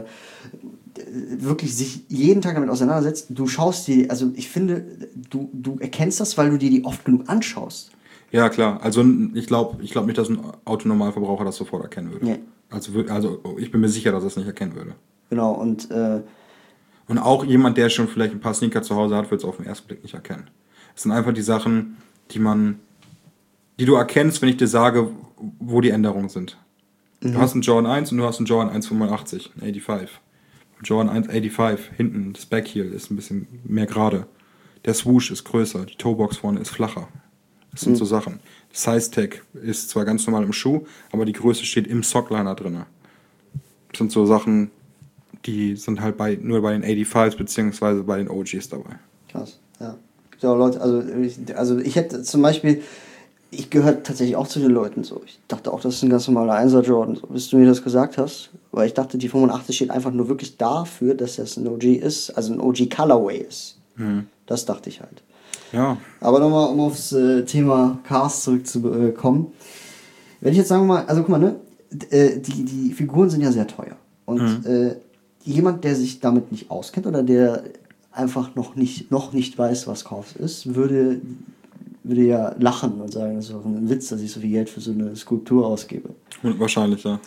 [SPEAKER 3] wirklich sich jeden Tag damit auseinandersetzt, du schaust dir, also ich finde, du, du erkennst das, weil du dir die oft genug anschaust.
[SPEAKER 2] Ja, klar. Also ich glaube ich glaub nicht, dass ein Autonormalverbraucher das sofort erkennen würde.
[SPEAKER 3] Nee.
[SPEAKER 2] Also, wür- also ich bin mir sicher, dass er es nicht erkennen würde.
[SPEAKER 3] Genau, und äh,
[SPEAKER 2] Und auch jemand, der schon vielleicht ein paar Sneaker zu Hause hat, wird es auf den ersten Blick nicht erkennen. Es sind einfach die Sachen, die man, die du erkennst, wenn ich dir sage, wo die Änderungen sind. Du hast einen Jordan eins und du hast einen Jordan eins fünfundachtzig, ein fünfundachtzig. Jordan eins fünfundachtzig, hinten, das Backheel ist ein bisschen mehr gerade. Der Swoosh ist größer, die Toebox vorne ist flacher. Das sind so Sachen. Das Size-Tag ist zwar ganz normal im Schuh, aber die Größe steht im Sockliner drin. Das sind so Sachen, die sind halt bei, nur bei den eighty-fives beziehungsweise bei den O Gs dabei.
[SPEAKER 3] krass, ja. Gibt ja auch Leute, also ich, also ich hätte zum Beispiel, ich gehöre tatsächlich auch zu den Leuten so. Ich dachte auch, das ist ein ganz normaler Einser Jordan, so, bis du mir das gesagt hast. Weil ich dachte, die fünfundachtzig steht einfach nur wirklich dafür, dass das ein O G ist, also ein O G Colorway ist.
[SPEAKER 2] Mhm.
[SPEAKER 3] Das dachte ich halt.
[SPEAKER 2] Ja,
[SPEAKER 3] Aber nochmal, um aufs äh, Thema Cars zurückzukommen. Wenn ich jetzt sagen wir mal, also guck mal, ne, d- äh, die, die Figuren sind ja sehr teuer. Und äh, jemand, der sich damit nicht auskennt oder der einfach noch nicht, noch nicht weiß, was Cars ist, würde, würde ja lachen und sagen, das ist doch ein Witz, dass ich so viel Geld für so eine Skulptur ausgebe.
[SPEAKER 2] wahrscheinlich, ja.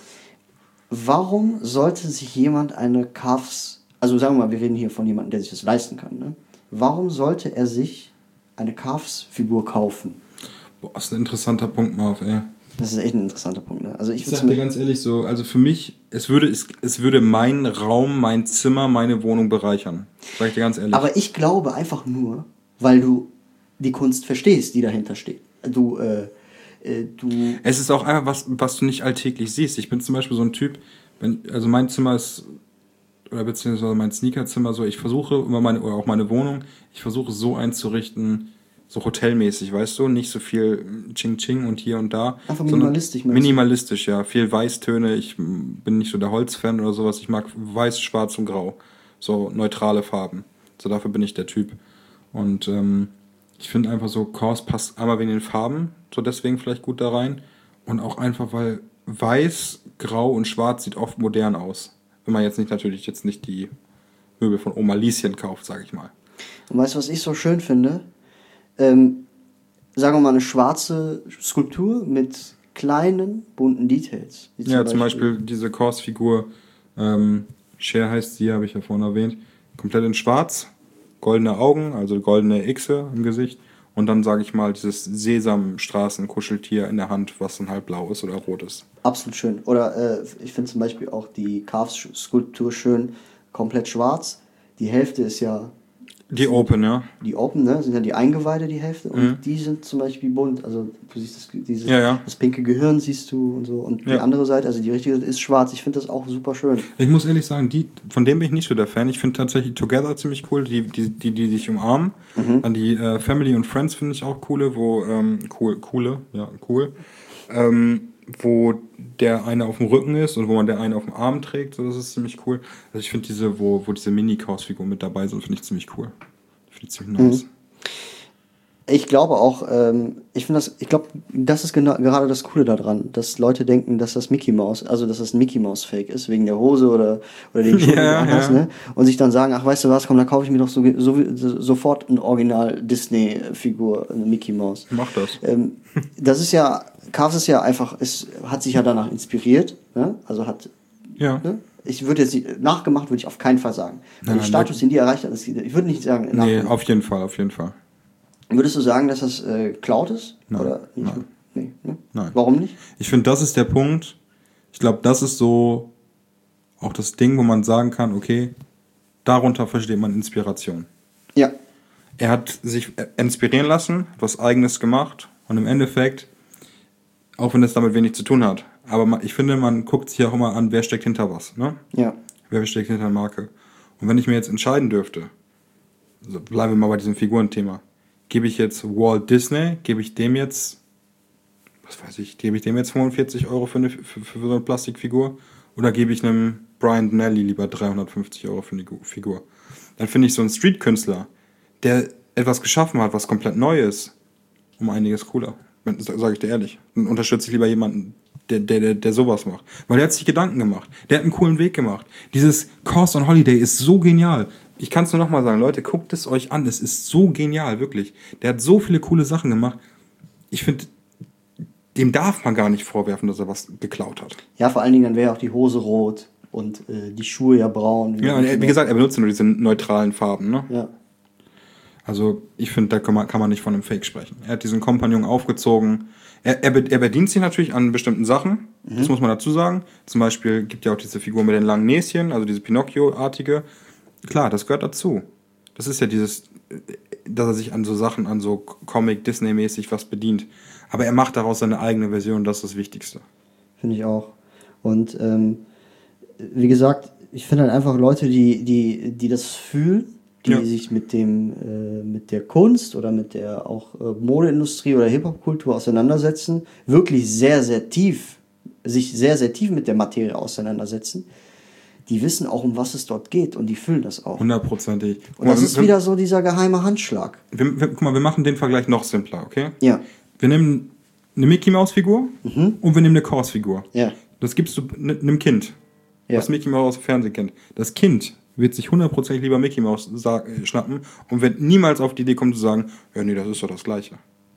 [SPEAKER 3] Warum sollte sich jemand eine Cars, also sagen wir mal, wir reden hier von jemandem, der sich das leisten kann, ne? Warum sollte er sich eine Cars-Figur kaufen?
[SPEAKER 2] Boah, ist ein interessanter Punkt, Marv, ey.
[SPEAKER 3] Das ist echt ein interessanter Punkt. Ne? Also ich
[SPEAKER 2] Ich
[SPEAKER 3] würde
[SPEAKER 2] sag dir ganz ehrlich so, also für mich, es würde, es, es würde mein Raum, mein Zimmer, meine Wohnung bereichern. Sag ich dir ganz ehrlich.
[SPEAKER 3] aber ich glaube einfach nur, weil du die Kunst verstehst, die dahinter steht. Du, äh, äh, du,
[SPEAKER 2] Es ist auch einfach was, was du nicht alltäglich siehst. Ich bin zum Beispiel so ein Typ, wenn, also mein Zimmer ist, oder beziehungsweise mein Sneakerzimmer so, ich versuche immer meine, oder auch meine Wohnung, ich versuche so einzurichten, so hotelmäßig, weißt du, nicht so viel Ching Ching und hier und da.
[SPEAKER 3] Einfach
[SPEAKER 2] sondern
[SPEAKER 3] minimalistisch, meinst du?
[SPEAKER 2] Minimalistisch, ja. Viel Weißtöne, ich m, bin nicht so der Holzfan oder sowas, ich mag Weiß, Schwarz und Grau. So neutrale Farben. So dafür bin ich der Typ. Und ähm, ich finde einfach so, Kors passt einmal wegen den Farben, so deswegen vielleicht gut da rein. Und auch einfach, weil Weiß, Grau und Schwarz sieht oft modern aus. Wenn man jetzt nicht natürlich jetzt nicht die Möbel von Oma Lieschen kauft, sage ich mal.
[SPEAKER 3] und weißt du, was ich so schön finde? Ähm, sagen wir mal eine schwarze Skulptur mit kleinen, bunten Details. Wie
[SPEAKER 2] Ja, zum Beispiel diese Kors-Figur, ähm, Cher heißt sie, habe ich ja vorhin erwähnt, komplett in schwarz, goldene Augen, also goldene Xe im Gesicht und dann, sage ich mal, dieses Sesamstraßen-Kuscheltier in der Hand, was dann halt blau ist oder rot ist.
[SPEAKER 3] Absolut schön. Oder äh, ich finde zum Beispiel auch die Calves-Skulptur schön, komplett schwarz. Die Hälfte ist ja
[SPEAKER 2] Die Open, ja.
[SPEAKER 3] die Open, ne, sind ja die Eingeweide, die Hälfte. Und die sind zum Beispiel bunt. Also du siehst das, dieses,
[SPEAKER 2] Ja, ja.
[SPEAKER 3] das pinke Gehirn siehst du und so. Und die
[SPEAKER 2] Ja.
[SPEAKER 3] andere Seite, also die richtige Seite ist schwarz. Ich finde das auch super schön.
[SPEAKER 2] Ich muss ehrlich sagen, die, von dem bin ich nicht so der Fan. Ich finde tatsächlich Together ziemlich cool, die, die, die, die sich umarmen. Dann die äh, Family und Friends finde ich auch coole, wo, ähm, cool, coole, ja, cool. Ähm, wo der eine auf dem Rücken ist und wo man der eine auf dem Arm trägt, so, das ist ziemlich cool. Also ich finde diese, wo, wo diese Mini-Chaos-Figuren mit dabei sind, finde ich ziemlich cool. Finde ich ziemlich nice.
[SPEAKER 3] Ich glaube auch, ähm, ich finde das, ich glaube, das ist genau, gerade das Coole daran, dass Leute denken, dass das Mickey Mouse, also dass das ein Mickey Mouse Fake ist, wegen der Hose oder, oder den Schuhen, die
[SPEAKER 2] Ja,
[SPEAKER 3] du anhast,
[SPEAKER 2] ja.
[SPEAKER 3] ne? Und sich dann sagen, ach, weißt du was, komm, da kaufe ich mir doch so, so, sofort eine Original Disney Figur, eine Mickey Mouse.
[SPEAKER 2] Mach das.
[SPEAKER 3] Ähm, das ist ja, Cars ist ja einfach, es hat sich ja danach inspiriert, ne? Also hat,
[SPEAKER 2] Ja.
[SPEAKER 3] ne? Ich würde jetzt nicht, nachgemacht würde ich auf keinen Fall sagen.
[SPEAKER 2] Nein,
[SPEAKER 3] Den
[SPEAKER 2] nein,
[SPEAKER 3] Status, den die erreicht hat, ist, ich würde nicht sagen,
[SPEAKER 2] Nee,
[SPEAKER 3] nachgemacht.
[SPEAKER 2] auf jeden Fall, auf jeden Fall.
[SPEAKER 3] Würdest du sagen, dass das äh, Cloud ist?
[SPEAKER 2] Nein,
[SPEAKER 3] Oder nicht?
[SPEAKER 2] nein.
[SPEAKER 3] Nee, ne?
[SPEAKER 2] Nein.
[SPEAKER 3] Warum nicht?
[SPEAKER 2] Ich finde, das ist der Punkt. Ich glaube, das ist so auch das Ding, wo man sagen kann, okay, darunter versteht man Inspiration. er hat sich inspirieren lassen, was Eigenes gemacht und im Endeffekt, auch wenn es damit wenig zu tun hat, aber ich finde, man guckt sich auch immer an, wer steckt hinter was, ne?
[SPEAKER 3] Ja.
[SPEAKER 2] Wer steckt hinter der Marke. Und wenn ich mir jetzt entscheiden dürfte, also bleiben wir mal bei diesem Figurenthema, gebe ich jetzt Walt Disney, gebe ich dem jetzt, was weiß ich, gebe ich dem jetzt fünfundvierzig Euro für, eine, für, für so eine Plastikfigur oder gebe ich einem Brian Donnelly lieber dreihundertfünfzig Euro für eine Figur? Dann finde ich so einen Street-Künstler, der etwas geschaffen hat, was komplett neu ist, um einiges cooler. Sage ich dir ehrlich. Dann unterstütze ich lieber jemanden, der, der, der, der sowas macht. Weil der hat sich Gedanken gemacht. Der hat einen coolen Weg gemacht. Dieses Course on Holiday ist so genial. Ich kann es nur nochmal sagen, Leute, guckt es euch an. Es ist so genial, wirklich. Der hat so viele coole Sachen gemacht. Ich finde, dem darf man gar nicht vorwerfen, dass er was geklaut hat.
[SPEAKER 3] Ja, vor allen Dingen, dann wäre auch die Hose rot und äh, die Schuhe ja braun.
[SPEAKER 2] Ja, und er, wie gesagt, er benutzt nur diese neutralen Farben, ne?
[SPEAKER 3] Ja.
[SPEAKER 2] Also ich finde, da kann man, kann man nicht von einem Fake sprechen. Er hat diesen Kompagnon aufgezogen. Er, er, er bedient sich natürlich an bestimmten Sachen. Mhm. Das muss man dazu sagen. Zum Beispiel gibt ja auch diese Figur mit den langen Näschen, also diese Pinocchio-artige. Klar, das gehört dazu. Das ist ja dieses, dass er sich an so Sachen, an so Comic-Disney-mäßig was bedient. Aber er macht daraus seine eigene Version, das ist das Wichtigste.
[SPEAKER 3] Finde ich auch. Und ähm, wie gesagt, ich finde halt einfach Leute, die, die, die das fühlen, die ja. sich mit dem äh, mit der Kunst oder mit der auch äh, Modeindustrie oder Hip-Hop-Kultur auseinandersetzen, wirklich sehr, sehr tief, sich sehr, sehr tief mit der Materie auseinandersetzen, die wissen auch, um was es dort geht und die fühlen das auch.
[SPEAKER 2] Hundertprozentig.
[SPEAKER 3] Und das ist wieder so dieser geheime Handschlag.
[SPEAKER 2] Wir, wir, guck mal, wir machen den Vergleich noch simpler, okay?
[SPEAKER 3] Ja.
[SPEAKER 2] Wir nehmen eine Mickey-Maus-Figur
[SPEAKER 3] mhm.
[SPEAKER 2] und wir nehmen eine Kors-Figur.
[SPEAKER 3] Ja.
[SPEAKER 2] Das gibst du einem Kind,
[SPEAKER 3] ja.
[SPEAKER 2] was Mickey Maus aus dem Fernsehen kennt. Das Kind wird sich hundertprozentig lieber Mickey Maus schnappen und wird niemals auf die Idee kommen zu sagen, ja nee, das ist doch das Gleiche.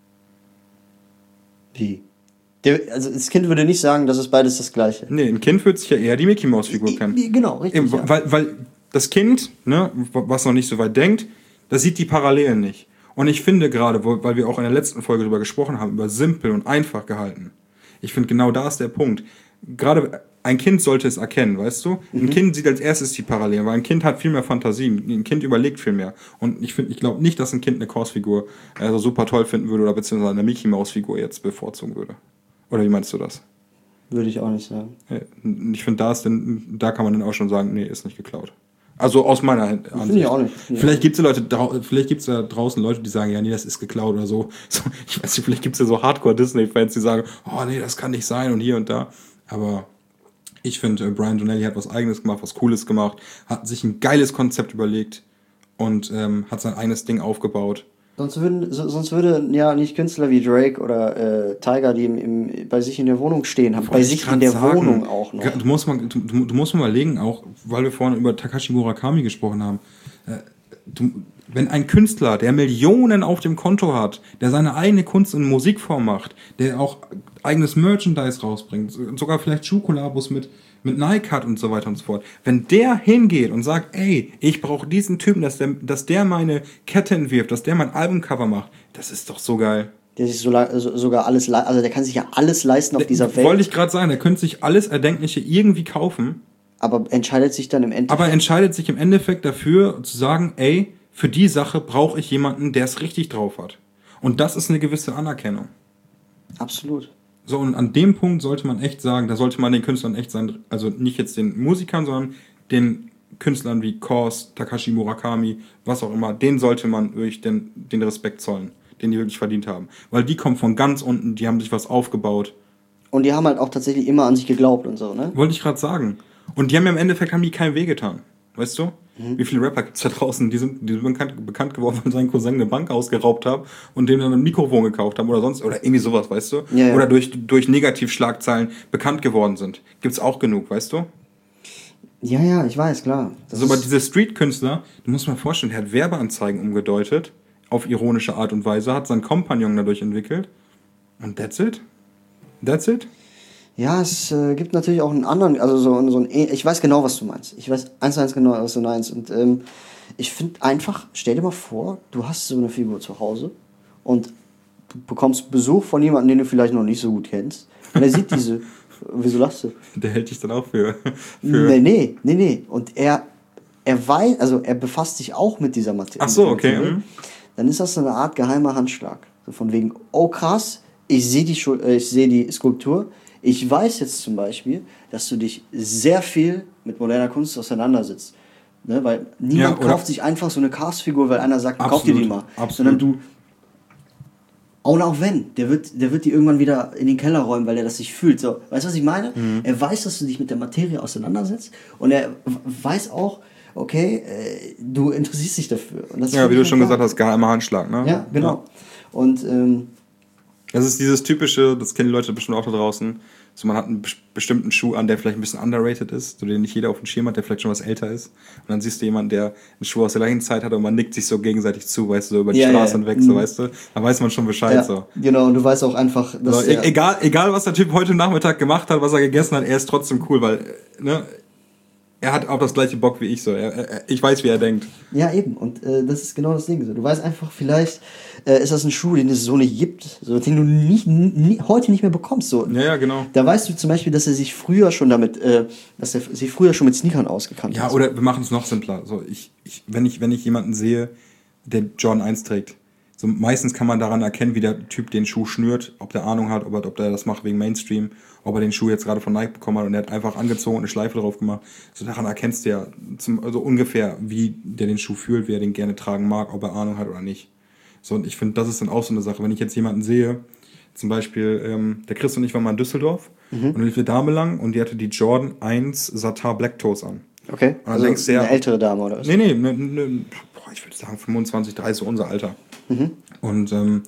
[SPEAKER 3] Wie? Der, also das Kind würde nicht sagen, das ist beides das Gleiche.
[SPEAKER 2] Nee, ein Kind würde sich ja eher die Mickey Maus Figur kennen.
[SPEAKER 3] Genau, richtig.
[SPEAKER 2] Eben,
[SPEAKER 3] ja.
[SPEAKER 2] weil, weil das Kind, ne, was noch nicht so weit denkt, das sieht die Parallelen nicht. Und ich finde gerade, weil wir auch in der letzten Folge darüber gesprochen haben, über simpel und einfach gehalten. Ich finde, genau da ist der Punkt. Gerade ein Kind sollte es erkennen, weißt du? Ein mhm. Kind sieht als erstes die Parallelen, weil ein Kind hat viel mehr Fantasie, ein Kind überlegt viel mehr. Und ich finde, ich glaube nicht, dass ein Kind eine Kors-Figur also super toll finden würde oder beziehungsweise eine Mickey-Maus-Figur jetzt bevorzugen würde. Oder wie meinst du das?
[SPEAKER 3] Würde ich auch nicht sagen.
[SPEAKER 2] Ich finde, da ist denn, da kann man dann auch schon sagen, nee, ist nicht geklaut. Also aus meiner Ansicht.
[SPEAKER 3] Finde ich auch nicht. Finde
[SPEAKER 2] vielleicht gibt es Leute, vielleicht gibt es da draußen Leute, die sagen, ja, nee, das ist geklaut oder so. so ich weiß nicht, vielleicht gibt es ja so Hardcore-Disney-Fans, die sagen, oh nee, das kann nicht sein und hier und da. Aber ich finde, Brian Donnelly hat was Eigenes gemacht, was Cooles gemacht, hat sich ein geiles Konzept überlegt und ähm, hat sein eigenes Ding aufgebaut.
[SPEAKER 3] Sonst würden, so, sonst würde ja nicht Künstler wie Drake oder äh, Tiger, die im, im, bei sich in der Wohnung stehen haben, bei sich in der sagen, Wohnung auch noch.
[SPEAKER 2] Du musst, mal, du, du musst mal überlegen, auch weil wir vorhin über Takashi Murakami gesprochen haben, äh, du, wenn ein Künstler, der Millionen auf dem Konto hat, der seine eigene Kunst in Musikform macht, der auch eigenes Merchandise rausbringt, sogar vielleicht Schuhkollabos mit mit Nike hat und so weiter und so fort. Wenn der hingeht und sagt, ey, ich brauche diesen Typen, dass der, dass der meine Kette entwirft, dass der mein Albumcover macht, das ist doch so geil.
[SPEAKER 3] Der sich so, so, sogar alles, also der kann sich ja alles leisten auf der, dieser Welt.
[SPEAKER 2] Wollte ich gerade sagen, der könnte sich alles Erdenkliche irgendwie kaufen.
[SPEAKER 3] Aber entscheidet sich dann im Endeffekt...
[SPEAKER 2] Aber entscheidet sich im Endeffekt dafür, zu sagen, ey, für die Sache brauche ich jemanden, der es richtig drauf hat. Und das ist eine gewisse Anerkennung.
[SPEAKER 3] Absolut.
[SPEAKER 2] So, und an dem Punkt sollte man echt sagen, da sollte man den Künstlern echt sein, also nicht jetzt den Musikern, sondern den Künstlern wie Kors, Takashi Murakami, was auch immer, denen sollte man wirklich den, den Respekt zollen, den die wirklich verdient haben. Weil die kommen von ganz unten, die haben sich was aufgebaut. Und
[SPEAKER 3] die haben halt auch tatsächlich immer an sich geglaubt und so, ne?
[SPEAKER 2] Wollte ich gerade sagen. Und die haben ja im Endeffekt, haben die keinem wehgetan, weißt du? Mhm. Wie viele Rapper gibt's da draußen, die sind, die sind bekannt, bekannt geworden, weil sein Cousin eine Bank ausgeraubt hat und dem dann ein Mikrofon gekauft haben oder sonst, oder irgendwie sowas, weißt du?
[SPEAKER 3] Ja, ja.
[SPEAKER 2] Oder durch, durch Negativschlagzeilen bekannt geworden sind. Gibt's auch genug, weißt du?
[SPEAKER 3] Ja, ja, ich weiß, klar.
[SPEAKER 2] Das also, aber diese Street-Künstler, du musst mal vorstellen, der hat Werbeanzeigen umgedeutet, auf ironische Art und Weise, hat seinen Kompagnon dadurch entwickelt. Und that's it? That's it?
[SPEAKER 3] Ja, es äh, gibt natürlich auch einen anderen, also so, so ein, ich weiß genau, was du meinst. Ich weiß eins zu eins genau, was du meinst. Und ähm, ich finde einfach, stell dir mal vor, du hast so eine Figur zu Hause und du bekommst Besuch von jemandem, den du vielleicht noch nicht so gut kennst. Und er sieht diese, wieso lachst du?
[SPEAKER 2] Der hält dich dann auch für... für
[SPEAKER 3] nee, nee, nee, nee. Und er, er weiß, also er befasst sich auch mit dieser Materie.
[SPEAKER 2] Ach so, okay. Mhm.
[SPEAKER 3] dann ist das so eine Art geheimer Handschlag. So von wegen, oh krass, ich sehe die, Schu- äh, ich seh die Skulptur. Ich weiß jetzt zum Beispiel, dass du dich sehr viel mit moderner Kunst auseinandersetzt. Ne? Weil niemand
[SPEAKER 2] Ja, oder-
[SPEAKER 3] kauft sich einfach so eine Cast-Figur, weil einer sagt, kauf dir die mal.
[SPEAKER 2] Absolut.
[SPEAKER 3] Sondern du, und auch wenn, der wird, der wird die irgendwann wieder in den Keller räumen, weil er das nicht fühlt. So, weißt du, was ich meine?
[SPEAKER 2] Mhm.
[SPEAKER 3] Er weiß, dass du dich mit der Materie auseinandersetzt und er w- weiß auch, okay, äh, du interessierst dich dafür. Und das
[SPEAKER 2] Ja,
[SPEAKER 3] finde
[SPEAKER 2] wie
[SPEAKER 3] ich
[SPEAKER 2] du
[SPEAKER 3] halt
[SPEAKER 2] schon
[SPEAKER 3] geil.
[SPEAKER 2] gesagt hast, geheimer Handschlag, ne?
[SPEAKER 3] Ja, genau. Und ähm,
[SPEAKER 2] Das ist dieses typische, das kennen die Leute bestimmt auch da draußen. So, man hat einen bes- bestimmten Schuh an, der vielleicht ein bisschen underrated ist, so den nicht jeder auf dem Schirm hat, der vielleicht schon was älter ist. Und dann siehst du jemanden, der einen Schuh aus der gleichen Zeit hat und man nickt sich so gegenseitig zu, weißt du, so über die
[SPEAKER 3] Ja,
[SPEAKER 2] Straße
[SPEAKER 3] ja,
[SPEAKER 2] hinweg,
[SPEAKER 3] ja.
[SPEAKER 2] so,
[SPEAKER 3] Mhm.
[SPEAKER 2] weißt du. Da weiß man schon Bescheid,
[SPEAKER 3] ja,
[SPEAKER 2] so.
[SPEAKER 3] genau, und du weißt auch einfach, dass
[SPEAKER 2] So, e
[SPEAKER 3] der,
[SPEAKER 2] egal, egal, was der Typ heute Nachmittag gemacht hat, was er gegessen hat, er ist trotzdem cool, weil, ne, er hat auch das gleiche Bock wie ich, so. Er, er, ich weiß, wie er denkt.
[SPEAKER 3] Ja, eben. Und äh, das ist genau das Ding. So. Du weißt einfach, vielleicht äh, ist das ein Schuh, den es so nicht gibt, so, den du nicht, nie, heute nicht mehr bekommst. So.
[SPEAKER 2] Ja, ja, genau.
[SPEAKER 3] Da weißt du zum Beispiel, dass er sich früher schon damit, äh, dass er sich früher schon mit Sneakern ausgekannt
[SPEAKER 2] Ja,
[SPEAKER 3] hat.
[SPEAKER 2] oder wir machen es noch simpler. So, ich, ich, wenn, ich, wenn ich jemanden sehe, der Jordan eins trägt, so meistens kann man daran erkennen, wie der Typ den Schuh schnürt, ob der Ahnung hat, ob er, ob der das macht wegen Mainstream, ob er den Schuh jetzt gerade von Nike bekommen hat und er hat einfach angezogen und eine Schleife drauf gemacht. So daran erkennst du ja zum, also ungefähr, wie der den Schuh fühlt, wie er den gerne tragen mag, ob er Ahnung hat oder nicht. So, und ich finde, das ist dann auch so eine Sache. Wenn ich jetzt jemanden sehe, zum Beispiel, ähm, der Chris und ich waren mal in Düsseldorf und da lief eine Dame lang und die hatte die Jordan eins Satar Black Toes an.
[SPEAKER 3] Okay.
[SPEAKER 2] dann
[SPEAKER 3] Also
[SPEAKER 2] denkst du ja-
[SPEAKER 3] eine ältere Dame oder was?
[SPEAKER 2] Nee, nee, ne, ne, boah, ich würde sagen fünfundzwanzig, dreißig, so unser Alter. Und ähm,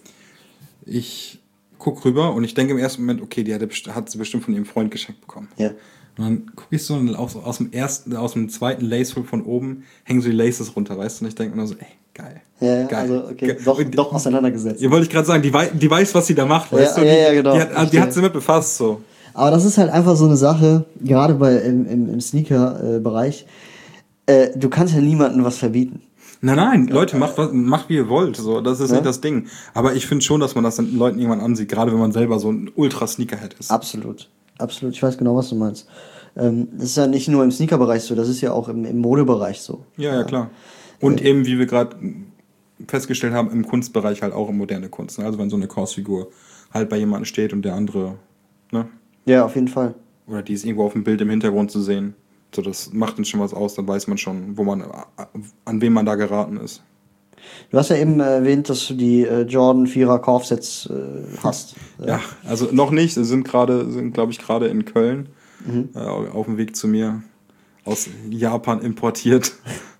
[SPEAKER 2] ich guck rüber und ich denke im ersten Moment, okay, die hat, hat sie bestimmt von ihrem Freund geschenkt bekommen.
[SPEAKER 3] Ja.
[SPEAKER 2] Und dann gucke ich so und aus, aus dem ersten, aus dem zweiten Lace von oben hängen so die Laces runter, weißt du? Und ich denke mir nur so, ey, geil.
[SPEAKER 3] Ja, ja,
[SPEAKER 2] geil.
[SPEAKER 3] also okay,
[SPEAKER 2] geil.
[SPEAKER 3] doch,
[SPEAKER 2] Und
[SPEAKER 3] doch auseinandergesetzt.
[SPEAKER 2] Ja, wollte ich gerade sagen, die, wei die weiß, was sie da macht, weißt
[SPEAKER 3] Ja,
[SPEAKER 2] du?
[SPEAKER 3] ja,
[SPEAKER 2] Die,
[SPEAKER 3] ja, genau.
[SPEAKER 2] die, hat, die
[SPEAKER 3] Verstehe.
[SPEAKER 2] hat sie mit befasst, so.
[SPEAKER 3] Aber das ist halt einfach so eine Sache, gerade bei im, im, im Sneaker-Bereich, äh, du kannst ja niemandem was verbieten.
[SPEAKER 2] Nein, nein, Leute, macht, was, macht wie ihr wollt, so, das ist
[SPEAKER 3] Ja.
[SPEAKER 2] nicht das Ding. Aber ich finde schon, dass man das den Leuten irgendwann ansieht, gerade wenn man selber so ein Ultra-Sneakerhead ist.
[SPEAKER 3] Absolut. Absolut. Ich weiß genau, was du meinst. Ähm, das ist ja nicht nur im Sneaker-Bereich so, das ist ja auch im, im Modebereich so.
[SPEAKER 2] Ja, ja, klar. Und eben, wie wir gerade festgestellt haben, im Kunstbereich halt auch in moderne Kunst. Ne? Also wenn so eine Kursfigur halt bei jemandem steht und der andere, ne?
[SPEAKER 3] Ja, auf jeden Fall.
[SPEAKER 2] Oder die ist irgendwo auf dem Bild im Hintergrund zu sehen. So, das macht dann schon was aus, dann weiß man schon, wo man, an wen man da geraten ist.
[SPEAKER 3] Du hast ja eben erwähnt, dass du die äh, Jordan vierer Kaufsets äh, hast.
[SPEAKER 2] Ja, also noch nicht, sie sind gerade, sind glaube ich gerade in Köln, äh, auf dem Weg zu mir, aus Japan importiert.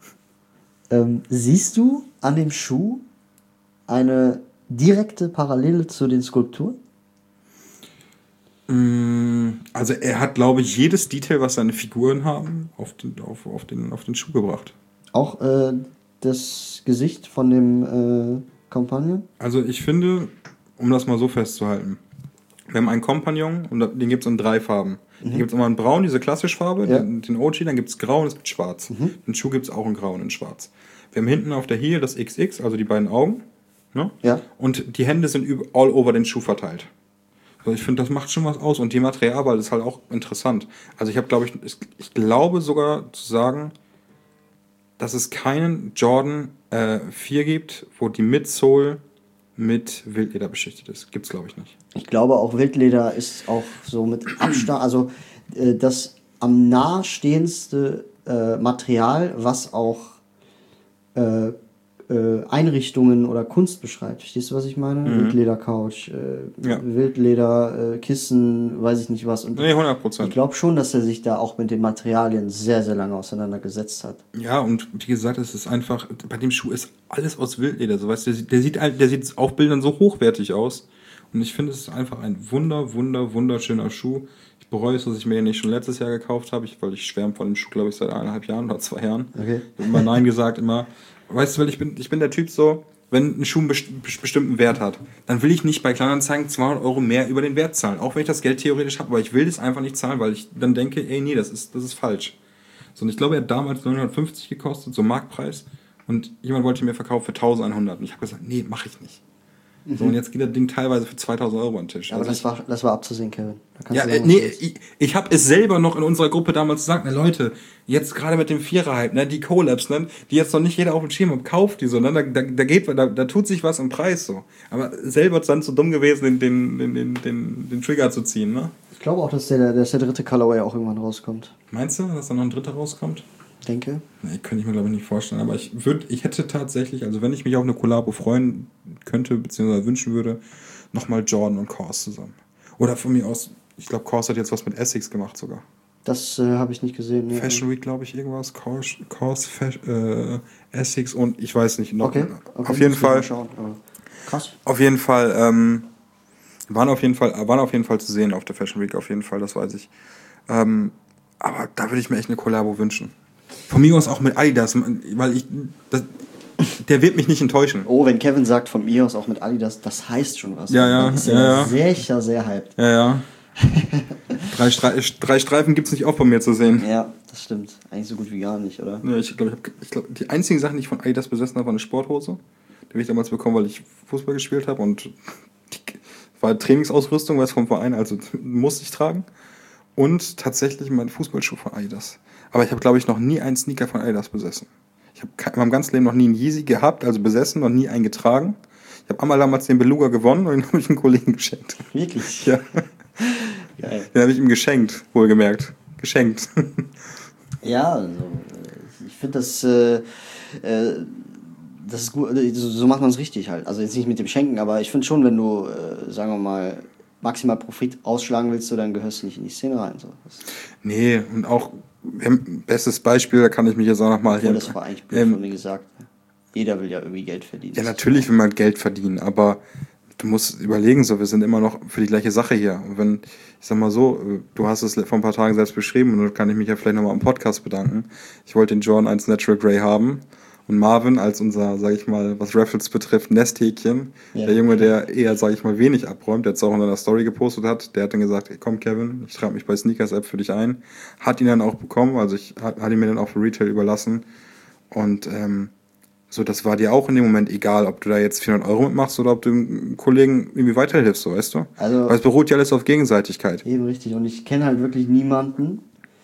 [SPEAKER 3] Ähm, siehst du an dem Schuh eine direkte Parallele zu den Skulpturen?
[SPEAKER 2] Also er hat, glaube ich, jedes Detail, was seine Figuren haben, auf den, auf, auf den, auf den Schuh gebracht.
[SPEAKER 3] Auch äh, das Gesicht von dem äh, Companion?
[SPEAKER 2] Also ich finde, um das mal so festzuhalten, wir haben einen Kompagnon und den gibt es in drei Farben. Mhm. Den gibt es immer in braun, diese klassische Farbe,
[SPEAKER 3] Ja.
[SPEAKER 2] den, den O G, dann gibt es grau und es gibt schwarz. Mhm. Den Schuh gibt es auch in grau und in schwarz. Wir haben hinten auf der Heel das X X, also die beiden Augen. Ne?
[SPEAKER 3] Ja.
[SPEAKER 2] Und die Hände sind üb- all over den Schuh verteilt. Also ich finde, das macht schon was aus. Und die Materialwahl ist halt auch interessant. Also ich habe, glaube ich, ich glaube sogar zu sagen, dass es keinen Jordan äh, vier gibt, wo die Midsole mit Wildleder beschichtet ist. Gibt's, glaube ich, nicht.
[SPEAKER 3] Ich glaube auch Wildleder ist auch so mit Abstand, also äh, das am nahestehendste äh, Material, was auch äh, äh, Einrichtungen oder Kunst beschreibt. Verstehst du, was ich meine? Mhm. Wildleder-Couch, äh,
[SPEAKER 2] Ja.
[SPEAKER 3] Wildleder, äh, Kissen, weiß ich nicht was. Und
[SPEAKER 2] Nee, hundert
[SPEAKER 3] ich
[SPEAKER 2] Prozent.
[SPEAKER 3] glaube schon, dass er sich da auch mit den Materialien sehr, sehr lange auseinandergesetzt hat.
[SPEAKER 2] Ja, und wie gesagt, es ist einfach, bei dem Schuh ist alles aus Wildleder. So, weißt du, der, sieht- der, sieht, ein- der sieht auf Bildern so hochwertig aus. Und ich finde, es ist einfach ein wunder, wunder, wunderschöner Schuh. Ich bereue es, dass ich mir den nicht schon letztes Jahr gekauft habe, ich, weil ich schwärme von dem Schuh, glaube ich, seit eineinhalb Jahren oder zwei Jahren.
[SPEAKER 3] Okay.
[SPEAKER 2] Ich habe immer Nein gesagt, immer. Weißt du, weil ich bin, ich bin der Typ so, wenn ein Schuh einen best- bestimmten Wert hat, dann will ich nicht bei Kleinanzeigen zweihundert Euro mehr über den Wert zahlen. Auch wenn ich das Geld theoretisch habe, aber ich will das einfach nicht zahlen, weil ich dann denke, ey, nee, das ist, das ist falsch. So, und ich glaube, er hat damals neunhundertfünfzig gekostet, so Marktpreis. Und jemand wollte mir verkaufen für eintausendeinhundert. Und ich habe gesagt, nee, mache ich nicht. Mhm. So, und jetzt geht das Ding teilweise für zweitausend Euro an den Tisch.
[SPEAKER 3] Aber
[SPEAKER 2] also
[SPEAKER 3] das,
[SPEAKER 2] ich,
[SPEAKER 3] war, das war abzusehen, Kevin. Da
[SPEAKER 2] ja,
[SPEAKER 3] sagen,
[SPEAKER 2] äh, nee, ich, ich habe es selber noch in unserer Gruppe damals gesagt, ne, Leute, jetzt gerade mit dem Vierer-Hype, ne, die Collabs, ne, die jetzt noch nicht jeder auf dem Schirm hat, kauft die so, ne, da, da, da geht, da, da tut sich was im Preis so. Aber selber ist dann so dumm gewesen, den, den, den, den, den Trigger zu ziehen, ne?
[SPEAKER 3] Ich glaube auch, dass der, dass der dritte Colorway auch irgendwann rauskommt.
[SPEAKER 2] Meinst du, dass da noch ein dritter rauskommt?
[SPEAKER 3] Denke.
[SPEAKER 2] Nee, könnte ich mir glaube ich nicht vorstellen, aber ich würde, ich hätte tatsächlich, also wenn ich mich auf eine Collabo freuen könnte, beziehungsweise wünschen würde, nochmal Jordan und Kors zusammen. Oder von mir aus, ich glaube, Kors hat jetzt was mit Essex gemacht sogar.
[SPEAKER 3] Das äh, habe ich nicht gesehen. Nee.
[SPEAKER 2] Fashion Week, glaube ich, irgendwas. Kors, Kors äh, Essex und ich weiß nicht noch.
[SPEAKER 3] Okay, okay.
[SPEAKER 2] Auf jeden Fall.
[SPEAKER 3] Schauen, krass.
[SPEAKER 2] Auf jeden Fall, ähm, waren auf jeden Fall, waren auf jeden Fall zu sehen auf der Fashion Week, auf jeden Fall, das weiß ich. Ähm, aber da würde ich mir echt eine Collabo wünschen. Von mir aus auch mit Adidas, weil ich, das, der wird mich nicht enttäuschen.
[SPEAKER 3] Oh, wenn Kevin sagt, von mir aus auch mit Adidas, das heißt schon was.
[SPEAKER 2] Ja, ja,
[SPEAKER 3] Dann ist
[SPEAKER 2] ja,
[SPEAKER 3] ja,
[SPEAKER 2] ja.
[SPEAKER 3] Sehr, sehr hyped.
[SPEAKER 2] Ja, ja. drei, Stre- drei Streifen gibt es nicht oft bei mir zu sehen.
[SPEAKER 3] Ja, das stimmt. Eigentlich so gut wie gar nicht, oder?
[SPEAKER 2] Ja, ich glaube, ich, ich glaub, die einzigen Sachen, die ich von Adidas besessen habe, war eine Sporthose. Die habe ich damals bekommen, weil ich Fußball gespielt habe und die war Trainingsausrüstung, was vom Verein, also musste ich tragen. Und tatsächlich mein Fußballschuh von Adidas. Aber ich habe, glaube ich, noch nie einen Sneaker von Adidas besessen. Ich habe in meinem ganzen Leben noch nie einen Yeezy gehabt, also besessen, noch nie einen getragen. Ich habe einmal damals den Beluga gewonnen und den habe ich einem Kollegen geschenkt.
[SPEAKER 3] Wirklich?
[SPEAKER 2] Ja.
[SPEAKER 3] Geil.
[SPEAKER 2] Den habe ich ihm geschenkt, wohlgemerkt. Geschenkt.
[SPEAKER 3] Ja, also, ich finde das, äh, äh, das ist gut, so, so macht man es richtig halt. Also jetzt nicht mit dem Schenken, aber ich finde schon, wenn du, äh, sagen wir mal, maximal Profit ausschlagen willst, so, dann gehörst du nicht in die Szene rein. So.
[SPEAKER 2] Nee, und auch, bestes Beispiel, da kann ich mich jetzt auch nochmal
[SPEAKER 3] Obwohl, das war eigentlich blöd von mir gesagt. Jeder will ja irgendwie Geld verdienen.
[SPEAKER 2] Ja, natürlich will man Geld verdienen, aber du musst überlegen, so, wir sind immer noch für die gleiche Sache hier. Und wenn, ich sag mal so, du hast es vor ein paar Tagen selbst beschrieben und da kann ich mich ja vielleicht nochmal im Podcast bedanken. Ich wollte den Jordan eins Natural Grey haben und Marvin als unser, sag ich mal, was Raffles betrifft, Nesthäkchen, ja. Der Junge, der eher, sag ich mal, wenig abräumt, der jetzt auch in einer Story gepostet hat, der hat dann gesagt, hey, komm Kevin, ich trage mich bei Sneakers App für dich ein. Hat ihn dann auch bekommen, also ich hat, hat ihn mir dann auch für Retail überlassen und ähm, so, das war dir auch in dem Moment egal, ob du da jetzt vierhundert Euro mitmachst oder ob du dem Kollegen irgendwie weiterhilfst, so, weißt du? Also, weil es beruht ja alles auf Gegenseitigkeit.
[SPEAKER 3] Eben richtig. Und ich kenne halt wirklich niemanden,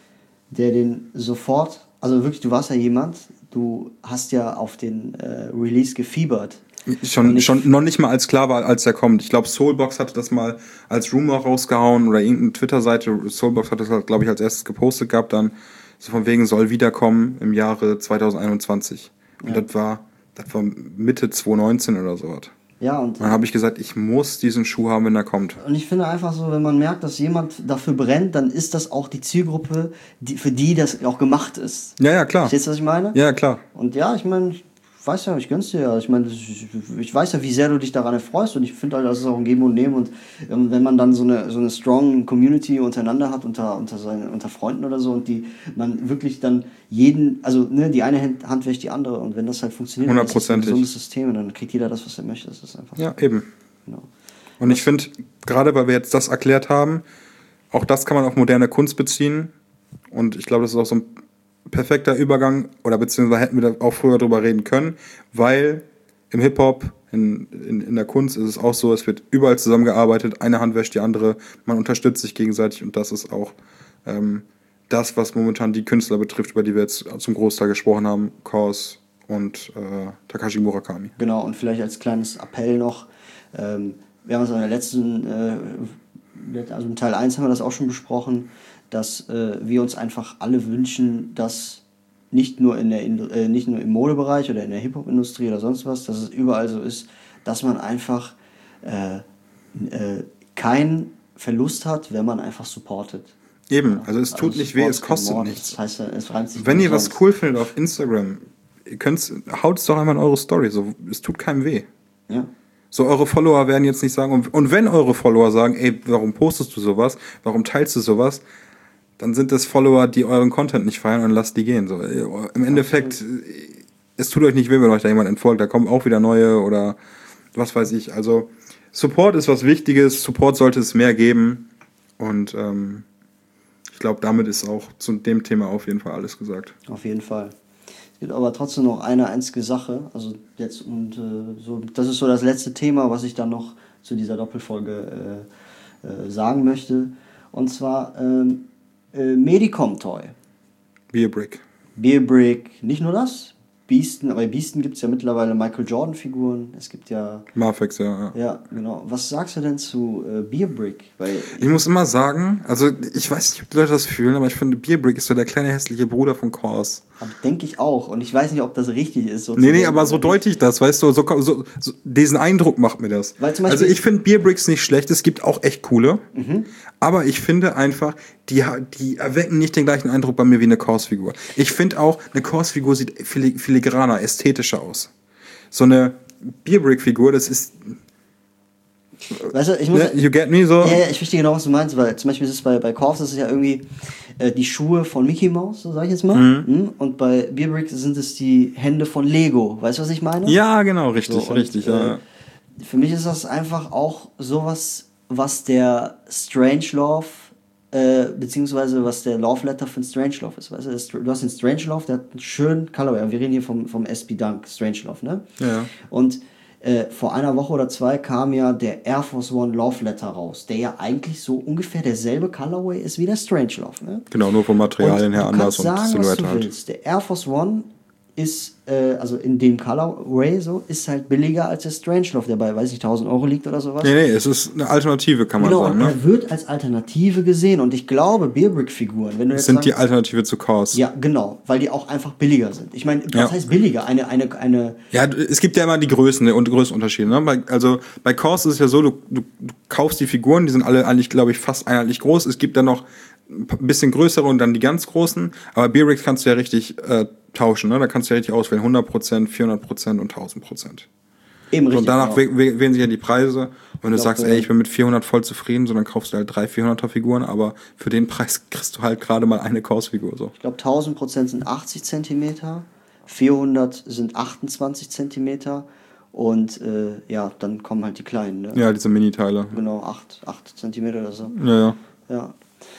[SPEAKER 3] der den sofort, also wirklich, du warst ja jemand, du hast ja auf den äh, Release gefiebert.
[SPEAKER 2] Schon, schon noch nicht mal als klar war, als er kommt. Ich glaube, Soulbox hatte das mal als Rumor rausgehauen oder irgendeine Twitter-Seite. Soulbox hat das, glaube ich, als erstes gepostet gehabt, dann so von wegen soll wiederkommen im Jahre zwanzig einundzwanzig. Und ja. das war das war Mitte zwanzig neunzehn oder so was.
[SPEAKER 3] Ja, und
[SPEAKER 2] dann habe ich gesagt, ich muss diesen Schuh haben, wenn er kommt.
[SPEAKER 3] Und ich finde einfach so, wenn man merkt, dass jemand dafür brennt, dann ist das auch die Zielgruppe, die, für die das auch gemacht ist.
[SPEAKER 2] Ja, ja, klar.
[SPEAKER 3] Verstehst du, was ich meine?
[SPEAKER 2] Ja, klar.
[SPEAKER 3] Und ja, ich meine, ich weiß ja, ich gönn's dir ja. Ich meine, ich, ich weiß ja, wie sehr du dich daran erfreust und ich finde halt, das ist auch ein Geben und Nehmen und ähm, wenn man dann so eine so eine strong Community untereinander hat, unter unter seinen, unter Freunden oder so und die man wirklich dann jeden, also ne, die eine Hand, Hand wäscht die andere und wenn das halt funktioniert, dann ist das ein gesundes System und dann kriegt jeder das, was er möchte. Das ist einfach
[SPEAKER 2] ja, so. Eben.
[SPEAKER 3] Genau.
[SPEAKER 2] Und ich finde, gerade weil wir jetzt das erklärt haben, auch das kann man auf moderne Kunst beziehen und ich glaube, das ist auch so ein perfekter Übergang, oder beziehungsweise hätten wir da auch früher drüber reden können, weil im Hip-Hop, in, in, in der Kunst ist es auch so, es wird überall zusammengearbeitet, eine Hand wäscht die andere, man unterstützt sich gegenseitig und das ist auch ähm, das, was momentan die Künstler betrifft, über die wir jetzt zum Großteil gesprochen haben, Kors und äh, Takashi Murakami.
[SPEAKER 3] Genau, und vielleicht als kleines Appell noch, ähm, wir haben es in der letzten, äh, also in Teil eins haben wir das auch schon besprochen, dass äh, wir uns einfach alle wünschen, dass nicht nur in der äh, nicht nur im Modebereich oder in der Hip-Hop-Industrie oder sonst was, dass es überall so ist, dass man einfach äh, äh, keinen Verlust hat, wenn man einfach supportet.
[SPEAKER 2] Eben, also es tut also nicht weh, es kostet
[SPEAKER 3] Mord,
[SPEAKER 2] nichts.
[SPEAKER 3] Das heißt, es reimt sich
[SPEAKER 2] wenn ihr was cool findet auf Instagram, ihr könnt's, haut es doch einmal in eure Story, so, es tut keinem weh.
[SPEAKER 3] Ja.
[SPEAKER 2] So, eure Follower werden jetzt nicht sagen, und, und wenn eure Follower sagen, ey, warum postest du sowas, warum teilst du sowas, dann sind das Follower, die euren Content nicht feiern und lasst die gehen. So, im Endeffekt, es tut euch nicht weh, wenn euch da jemand entfolgt, da kommen auch wieder neue oder was weiß ich. Also Support ist was Wichtiges, Support sollte es mehr geben und ähm, ich glaube, damit ist auch zu dem Thema auf jeden Fall alles gesagt.
[SPEAKER 3] Auf jeden Fall. Es gibt aber trotzdem noch eine einzige Sache. Also jetzt und äh, so, das ist so das letzte Thema, was ich dann noch zu dieser Doppelfolge äh, äh, sagen möchte. Und zwar ähm, äh, Medicom Toy.
[SPEAKER 2] Beerbrick.
[SPEAKER 3] Beerbrick, nicht nur das. Beaston, aber bei Beaston gibt es ja mittlerweile Michael Jordan Figuren. Es gibt ja...
[SPEAKER 2] Mafex, ja, ja.
[SPEAKER 3] Ja, genau. Was sagst du denn zu äh, Beerbrick? Weil
[SPEAKER 2] Ich muss immer sagen, also ich weiß nicht, ob die Leute das fühlen, aber ich finde, Beerbrick ist so der kleine hässliche Bruder von Kors.
[SPEAKER 3] denke ich auch. Und ich weiß nicht, ob das richtig ist. So
[SPEAKER 2] Nee, nee, aber so deute ich das, weißt du, so, so, so diesen Eindruck macht mir das.
[SPEAKER 3] Weil zum Beispiel
[SPEAKER 2] also ich finde Beerbricks nicht schlecht, es gibt auch echt coole, mhm. aber ich finde einfach, die, die erwecken nicht den gleichen Eindruck bei mir wie eine Kors-Figur. Ich finde auch, eine Kors-Figur sieht filig- filigraner, ästhetischer aus. So eine Beerbrick-Figur, das ist...
[SPEAKER 3] Weißt du, ich muss,
[SPEAKER 2] ne, you get me, so?
[SPEAKER 3] Ja, ja, ich verstehe genau, was du meinst, weil zum Beispiel ist es bei, bei Korfs, das ist ja irgendwie äh, die Schuhe von Mickey Mouse, so sag ich jetzt mal. Mhm. Und bei Beerbrick sind es die Hände von Lego. Weißt du, was ich meine?
[SPEAKER 2] Ja, genau, richtig,
[SPEAKER 3] so, und,
[SPEAKER 2] richtig. Ja.
[SPEAKER 3] Äh, für mich ist das einfach auch sowas, was der Strangelove, äh, beziehungsweise was der Love Letter für den Strangelove ist. Weißt du, das, du hast den Strangelove, der hat einen schönen Colorway. Wir reden hier vom, vom S B Dunk Strangelove, ne?
[SPEAKER 2] Ja.
[SPEAKER 3] Und Äh, vor einer Woche oder zwei kam ja der Air Force One Love Letter raus, der ja eigentlich so ungefähr derselbe Colorway ist wie der Strangelove. Ne?
[SPEAKER 2] Genau, nur vom Materialien her anders und
[SPEAKER 3] sagen,
[SPEAKER 2] Silhouette
[SPEAKER 3] was du
[SPEAKER 2] halt.
[SPEAKER 3] willst. Der Air Force One ist, äh, also in dem Colorway so, ist halt billiger als der Strangelove, der bei, weiß ich, tausend Euro liegt oder sowas.
[SPEAKER 2] Nee, nee, es ist eine Alternative, kann man
[SPEAKER 3] genau,
[SPEAKER 2] sagen.
[SPEAKER 3] Und
[SPEAKER 2] ne?
[SPEAKER 3] er wird als Alternative gesehen und ich glaube, Beerbrick-Figuren, wenn du
[SPEAKER 2] Das
[SPEAKER 3] jetzt
[SPEAKER 2] sind
[SPEAKER 3] sagst,
[SPEAKER 2] die Alternative zu Kors.
[SPEAKER 3] ja, genau, weil die auch einfach billiger sind. Ich meine, was
[SPEAKER 2] Ja.
[SPEAKER 3] heißt billiger? Eine, eine, eine
[SPEAKER 2] Ja, es gibt ja immer die Größen und Größenunterschiede. Ne? Bei, also bei Kors ist es ja so, du, du, du kaufst die Figuren, die sind alle eigentlich, glaube ich, fast einheitlich groß. Es gibt dann noch ein bisschen größere und dann die ganz großen. Aber Beerbrick kannst du ja richtig äh, tauschen. Ne? Da kannst du ja richtig auswählen. hundert Prozent, vierhundert Prozent und tausend Prozent.
[SPEAKER 3] eben
[SPEAKER 2] So,
[SPEAKER 3] richtig.
[SPEAKER 2] und danach
[SPEAKER 3] genau.
[SPEAKER 2] wählen wählen sich ja die Preise. Und du
[SPEAKER 3] Ich
[SPEAKER 2] sagst,
[SPEAKER 3] glaub,
[SPEAKER 2] ey, ich bin mit vierhundert voll zufrieden, so dann kaufst du halt drei vierhunderter Figuren. Aber für den Preis kriegst du halt gerade mal eine Kors-Figur. So.
[SPEAKER 3] Ich glaube, tausend Prozent sind achtzig Zentimeter, vierhundert sind achtundzwanzig Zentimeter und äh, ja, dann kommen halt die kleinen. Ne?
[SPEAKER 2] Ja, diese Mini-Teile.
[SPEAKER 3] Genau, acht, acht Zentimeter oder so.
[SPEAKER 2] Ja, ja.
[SPEAKER 3] Ja.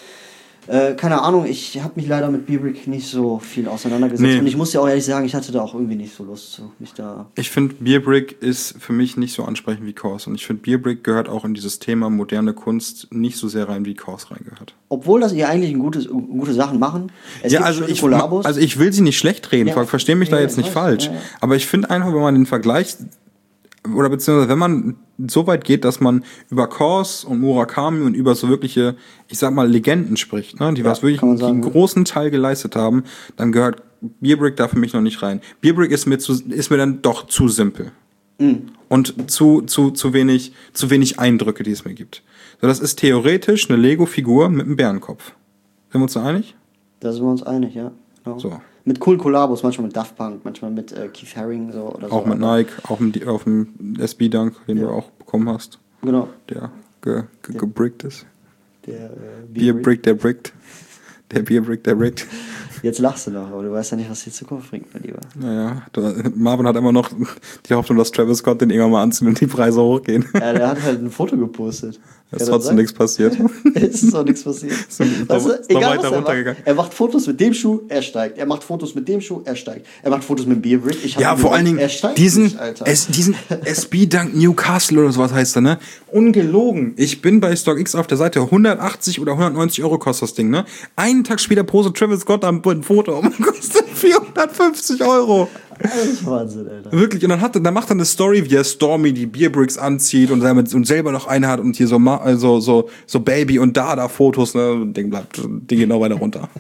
[SPEAKER 3] Äh, keine Ahnung, ich habe mich leider mit Beerbrick nicht so viel auseinandergesetzt.
[SPEAKER 2] Nee.
[SPEAKER 3] Und ich muss ja auch ehrlich sagen, ich hatte da auch irgendwie nicht so Lust zu, mich da...
[SPEAKER 2] Ich finde, Beerbrick ist für mich nicht so ansprechend wie Kors. Und ich finde, Beerbrick gehört auch in dieses Thema moderne Kunst nicht so sehr rein, wie Kors reingehört.
[SPEAKER 3] Obwohl das ihr eigentlich ein gutes, gute Sachen machen. Es
[SPEAKER 2] ja,
[SPEAKER 3] gibt
[SPEAKER 2] also
[SPEAKER 3] schöne
[SPEAKER 2] ich,
[SPEAKER 3] Kollabos.
[SPEAKER 2] also ich will sie nicht schlecht reden,
[SPEAKER 3] Ja.
[SPEAKER 2] verstehe mich da
[SPEAKER 3] Ja,
[SPEAKER 2] jetzt nicht
[SPEAKER 3] ich weiß.
[SPEAKER 2] falsch.
[SPEAKER 3] Ja, ja.
[SPEAKER 2] Aber ich finde einfach, wenn man den Vergleich, oder beziehungsweise wenn man so weit geht, dass man über Kors und Murakami und über so wirkliche, ich sag mal, Legenden spricht, ne, die
[SPEAKER 3] Ja,
[SPEAKER 2] was wirklich
[SPEAKER 3] kann man sagen,
[SPEAKER 2] einen
[SPEAKER 3] ja.
[SPEAKER 2] großen Teil geleistet haben, dann gehört Beerbrick da für mich noch nicht rein. Beerbrick ist mir zu, ist mir dann doch zu simpel.
[SPEAKER 3] Mhm.
[SPEAKER 2] Und zu, zu, zu wenig, zu wenig Eindrücke, die es mir gibt. So, das ist theoretisch eine Lego-Figur mit einem Bärenkopf. Sind wir uns da einig?
[SPEAKER 3] Da sind wir uns einig, ja. Genau.
[SPEAKER 2] So.
[SPEAKER 3] Mit coolen Kollabos, manchmal mit Daft Punk, manchmal mit äh, Keith Haring so oder so.
[SPEAKER 2] Auch mit Nike, auch mit, auf dem S B Dunk, den
[SPEAKER 3] Ja.
[SPEAKER 2] du auch bekommen hast,
[SPEAKER 3] Genau.
[SPEAKER 2] der ge, ge,
[SPEAKER 3] Ja.
[SPEAKER 2] gebrickt ist.
[SPEAKER 3] Der äh,
[SPEAKER 2] Bierbrick, der brickt. Der Bierbrick, der brickt.
[SPEAKER 3] Jetzt lachst du noch, aber du weißt ja nicht, was die Zukunft bringt, mein Lieber.
[SPEAKER 2] Naja, da, Marvin hat immer noch die Hoffnung, dass Travis Scott den irgendwann mal anzieht und die Preise hochgehen.
[SPEAKER 3] Ja, der hat halt ein Foto gepostet.
[SPEAKER 2] Da
[SPEAKER 3] Kann
[SPEAKER 2] ist
[SPEAKER 3] das
[SPEAKER 2] trotzdem
[SPEAKER 3] sein?
[SPEAKER 2] nichts passiert.
[SPEAKER 3] Es ist auch nichts passiert.
[SPEAKER 2] Ist noch-
[SPEAKER 3] Weißt du,
[SPEAKER 2] ist noch
[SPEAKER 3] egal
[SPEAKER 2] weiter
[SPEAKER 3] was er macht,
[SPEAKER 2] runtergegangen.
[SPEAKER 3] er macht Fotos mit dem Schuh, er steigt. Er macht Fotos mit dem Schuh, er steigt. Er macht Fotos mit dem Beerbrick. Ich hab
[SPEAKER 2] Ja,
[SPEAKER 3] ihn
[SPEAKER 2] vor
[SPEAKER 3] gesagt,
[SPEAKER 2] allen Dingen
[SPEAKER 3] er steigt
[SPEAKER 2] diesen,
[SPEAKER 3] nicht, Alter.
[SPEAKER 2] es, diesen S B Dunk Newcastle oder sowas heißt er, ne? Ungelogen. Ich bin bei StockX auf der Seite, hundertachtzig oder hundertneunzig Euro kostet das Ding, ne? Einen Tag später postet Travis Scott am ein Foto und kostet vierhundertfünfzig Euro.
[SPEAKER 3] Das ist Wahnsinn, Alter.
[SPEAKER 2] Wirklich, und dann, hat, dann macht er eine Story, wie er Stormy die Beerbricks anzieht und, damit, und selber noch eine hat und hier so, Ma- so, so, so Baby- und Dada-Fotos, ne? Und Ding bleibt, Ding geht noch weiter runter.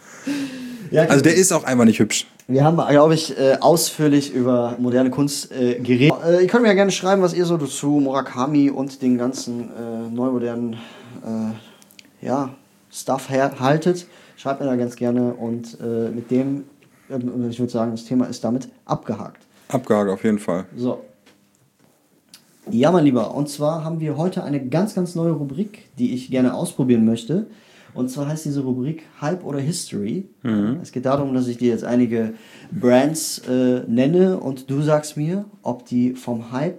[SPEAKER 3] Ja,
[SPEAKER 2] Also der ist auch einfach nicht hübsch.
[SPEAKER 3] wir haben, glaube ich, äh, ausführlich über moderne Kunst äh, geredet. Äh, ihr könnt mir ja gerne schreiben, was ihr so zu Murakami und den ganzen äh, neumodernen äh, ja, Stuff her haltet. Schreibt mir da ganz gerne und äh, mit dem, äh, ich würde sagen, das Thema ist damit abgehakt.
[SPEAKER 2] Abgehakt auf jeden Fall.
[SPEAKER 3] So. Ja, mein Lieber, und zwar haben wir heute eine ganz, ganz neue Rubrik, die ich gerne ausprobieren möchte. Und zwar heißt diese Rubrik Hype oder History.
[SPEAKER 2] Mhm.
[SPEAKER 3] Es geht darum, dass ich dir jetzt einige Brands äh, nenne und du sagst mir, ob die vom Hype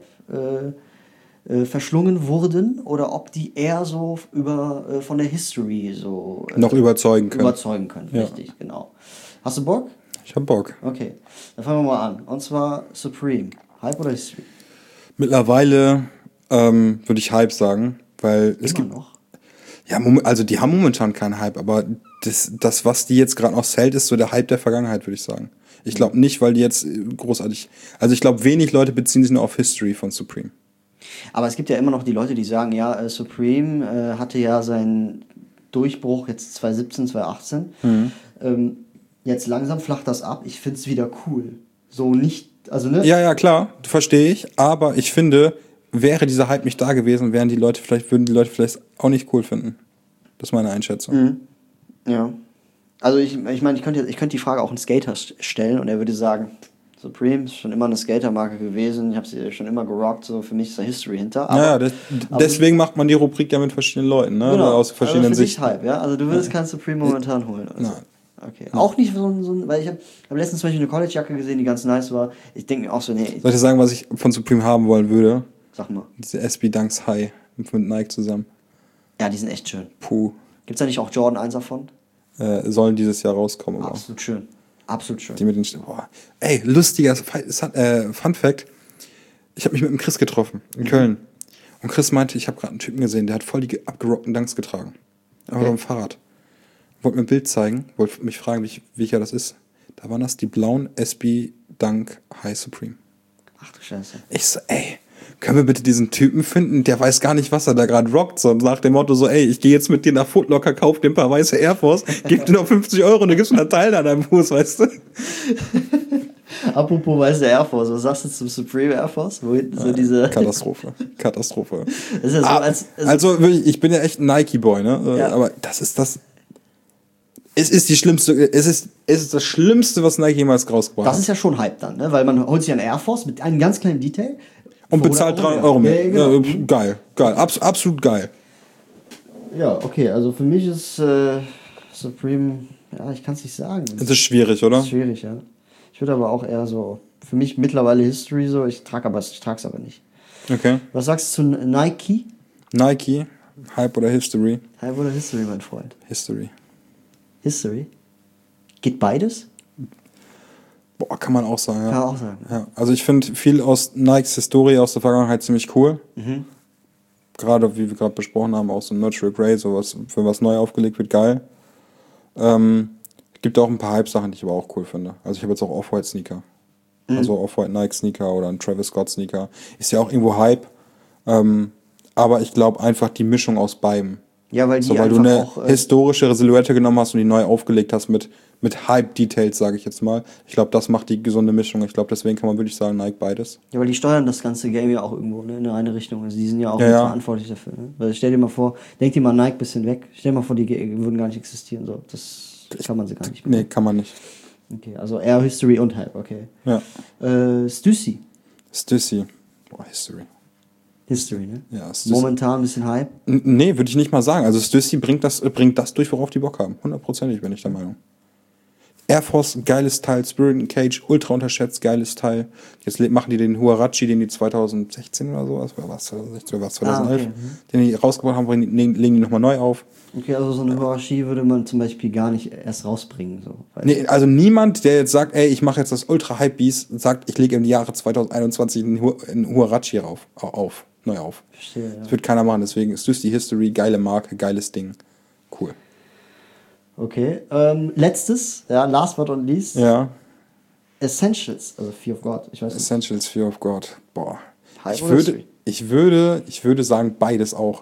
[SPEAKER 3] äh, äh, verschlungen wurden oder ob die eher so über, äh, von der History so äh,
[SPEAKER 2] Noch überzeugen können.
[SPEAKER 3] überzeugen können.
[SPEAKER 2] Ja.
[SPEAKER 3] Richtig, genau. Hast du Bock?
[SPEAKER 2] Ich hab Bock.
[SPEAKER 3] Okay, dann fangen wir mal an. Und zwar Supreme. Hype oder History?
[SPEAKER 2] Mittlerweile ähm, würde ich Hype sagen, weil es
[SPEAKER 3] Immer
[SPEAKER 2] gibt.
[SPEAKER 3] noch.
[SPEAKER 2] Ja, mom- also die haben momentan keinen Hype, aber das, das was die jetzt gerade noch zählt, ist so der Hype der Vergangenheit, würde ich sagen. Ich glaube nicht, weil die jetzt äh, großartig. Also ich glaube, wenig Leute beziehen sich nur auf History von Supreme.
[SPEAKER 3] Aber es gibt ja immer noch die Leute, die sagen, ja, äh, Supreme äh, hatte ja seinen Durchbruch jetzt zwanzig siebzehn, zwanzig achtzehn.
[SPEAKER 2] Mhm.
[SPEAKER 3] Ähm, jetzt langsam flacht das ab. Ich finde es wieder cool. So nicht, also ne?
[SPEAKER 2] Ja, ja, klar, verstehe ich. Aber ich finde, wäre dieser Hype nicht da gewesen, wären die Leute vielleicht, würden die Leute vielleicht auch nicht cool finden. Das ist meine Einschätzung.
[SPEAKER 3] Mhm. Ja. Also ich, ich meine, ich könnte, ich könnte die Frage auch einen Skater st- stellen und er würde sagen, Supreme ist schon immer eine Skatermarke gewesen, ich habe sie schon immer gerockt, so für mich ist da History hinter. Aber,
[SPEAKER 2] Ja, ja, des,
[SPEAKER 3] aber
[SPEAKER 2] deswegen macht man die Rubrik ja mit verschiedenen Leuten, ne?
[SPEAKER 3] genau,
[SPEAKER 2] Aus verschiedenen
[SPEAKER 3] also für dich
[SPEAKER 2] Sichten.
[SPEAKER 3] Hype, ja? Also du würdest keinen Supreme momentan holen. Also.
[SPEAKER 2] Nein.
[SPEAKER 3] Okay. Auch nicht so ein, so ein weil ich habe hab letztens zum Beispiel eine College-Jacke gesehen, die ganz nice war. Ich denke mir auch so, nee,
[SPEAKER 2] Soll ich dir sagen, was ich von Supreme haben wollen würde?
[SPEAKER 3] sag mal.
[SPEAKER 2] Diese S B Dunks High mit Nike zusammen.
[SPEAKER 3] Ja, die sind echt schön.
[SPEAKER 2] Puh.
[SPEAKER 3] Gibt's da nicht auch Jordan eins davon?
[SPEAKER 2] Äh, sollen dieses Jahr rauskommen. Aber.
[SPEAKER 3] Absolut schön. Absolut schön.
[SPEAKER 2] Die mit den Boah. Ey, lustiger äh, Fun Fact. Ich habe mich mit dem Chris getroffen in Köln. Und Chris meinte, ich habe gerade einen Typen gesehen, der hat voll die abgerockten Dunks getragen. Aber
[SPEAKER 3] Okay.
[SPEAKER 2] auf dem Fahrrad. Wollte mir ein Bild zeigen, wollte mich fragen, wie, ich, wie ich ja das ist. Da waren das die blauen S B Dunk High Supreme.
[SPEAKER 3] Ach du Scheiße.
[SPEAKER 2] Ich so, ey, können wir bitte diesen Typen finden? Der weiß gar nicht, was er da gerade rockt. So nach dem Motto so, ey, ich gehe jetzt mit dir nach Foot Locker, kauf dir ein paar weiße Air Force, gib dir noch fünfzig Euro und du gibst mir einen Teil an deinem Fuß, weißt du?
[SPEAKER 3] Apropos weiße Air Force, was sagst du zum Supreme Air Force? Wo hinten so diese.
[SPEAKER 2] Katastrophe. Katastrophe.
[SPEAKER 3] Das ist ja so,
[SPEAKER 2] Ah,
[SPEAKER 3] als, als
[SPEAKER 2] also wirklich, ich bin ja echt ein Nike-Boy, ne?
[SPEAKER 3] Ja.
[SPEAKER 2] Aber das ist das. Es ist die schlimmste, es ist, es ist das Schlimmste, was Nike jemals rausgebracht
[SPEAKER 3] das
[SPEAKER 2] hat.
[SPEAKER 3] ist ja schon Hype dann, ne? Weil man holt sich einen Air Force mit einem ganz kleinen Detail.
[SPEAKER 2] Und
[SPEAKER 3] für
[SPEAKER 2] bezahlt
[SPEAKER 3] hundert
[SPEAKER 2] dreihundert Euro mehr.
[SPEAKER 3] Ja, genau.
[SPEAKER 2] Ja, geil, geil, Abs absolut geil.
[SPEAKER 3] Ja, okay, also für mich ist äh, Supreme, ja, ich kann es nicht sagen.
[SPEAKER 2] Es ist schwierig, oder?
[SPEAKER 3] ist schwierig, ja. Ich würde aber auch eher so, für mich mittlerweile History so, ich trage aber, ich trage es aber nicht.
[SPEAKER 2] Okay.
[SPEAKER 3] Was sagst du zu Nike?
[SPEAKER 2] Nike, Hype oder History?
[SPEAKER 3] Hype oder History, mein Freund?
[SPEAKER 2] History.
[SPEAKER 3] History? Geht beides?
[SPEAKER 2] Boah, kann man auch sagen, ja.
[SPEAKER 3] Kann man auch sagen.
[SPEAKER 2] Ja, also ich finde viel aus Nikes Historie aus der Vergangenheit ziemlich cool.
[SPEAKER 3] Mhm.
[SPEAKER 2] Gerade, wie wir gerade besprochen haben, auch so Natural Grey, sowas, für was neu aufgelegt wird, geil. Ähm, gibt auch ein paar Hype-Sachen, die ich aber auch cool finde. Also ich habe jetzt auch Off-White-Sneaker.
[SPEAKER 3] Mhm.
[SPEAKER 2] Also Off-White-Nike-Sneaker oder ein Travis Scott-Sneaker. Ist ja auch irgendwo Hype. Ähm, aber ich glaube einfach die Mischung aus beidem.
[SPEAKER 3] Ja, weil die
[SPEAKER 2] So, weil du
[SPEAKER 3] einfach
[SPEAKER 2] eine
[SPEAKER 3] auch, äh,
[SPEAKER 2] historischere Silhouette genommen hast und die neu aufgelegt hast mit, mit Hype-Details, sage ich jetzt mal. Ich glaube, das macht die gesunde Mischung. Ich glaube, deswegen kann man wirklich sagen, Nike beides.
[SPEAKER 3] ja, weil die steuern das ganze Game ja auch irgendwo ne, in eine Richtung. Also die sind ja auch
[SPEAKER 2] Ja,
[SPEAKER 3] mit
[SPEAKER 2] ja.
[SPEAKER 3] verantwortlich dafür. Ne? Weil stell dir mal vor, denk dir mal Nike bisschen weg. Stell dir mal vor, die ge- würden gar nicht existieren. So. Das kann man sie gar nicht.
[SPEAKER 2] Nee, kann man nicht.
[SPEAKER 3] Okay, also eher History und Hype, okay.
[SPEAKER 2] Ja.
[SPEAKER 3] Äh, Stussy.
[SPEAKER 2] Stussy. Boah, History.
[SPEAKER 3] History, ne?
[SPEAKER 2] Ja, Stussy.
[SPEAKER 3] Momentan ein bisschen Hype.
[SPEAKER 2] N- Nee, würde ich nicht mal sagen. Also Stussy bringt das, äh, bringt das durch, worauf die Bock haben. Hundertprozentig bin ich der Meinung. Air Force, geiles Teil. Spirit and Cage, ultra unterschätzt, geiles Teil. Jetzt le- machen die den Huarachi, den die zwanzig sechzehn oder sowas, oder was, zwanzig sechzehn oder was, zweitausendelf,
[SPEAKER 3] Ah, okay, mhm.
[SPEAKER 2] den die rausgebracht haben, bringen- legen, legen die nochmal neu auf.
[SPEAKER 3] Okay, also so eine Hierarchie würde man zum Beispiel gar nicht erst rausbringen. So. Weil-
[SPEAKER 2] Nee, also niemand, der jetzt sagt, ey, ich mache jetzt das Ultra Hype Beast, sagt, ich lege im Jahre zwanzig einundzwanzig einen Hu- einen Huarachi rauf, au- auf, neu auf.
[SPEAKER 3] Verstehe, ja.
[SPEAKER 2] Das wird keiner machen, deswegen ist Stussy History, geile Marke, geiles Ding. Cool.
[SPEAKER 3] Okay, ähm, letztes, ja, last but not least,
[SPEAKER 2] Ja.
[SPEAKER 3] Essentials, also Fear of God, ich weiß nicht.
[SPEAKER 2] Essentials, Fear of God. Boah.
[SPEAKER 3] Hype
[SPEAKER 2] Ich
[SPEAKER 3] oder
[SPEAKER 2] würde,
[SPEAKER 3] History?
[SPEAKER 2] ich würde, ich würde sagen, beides auch.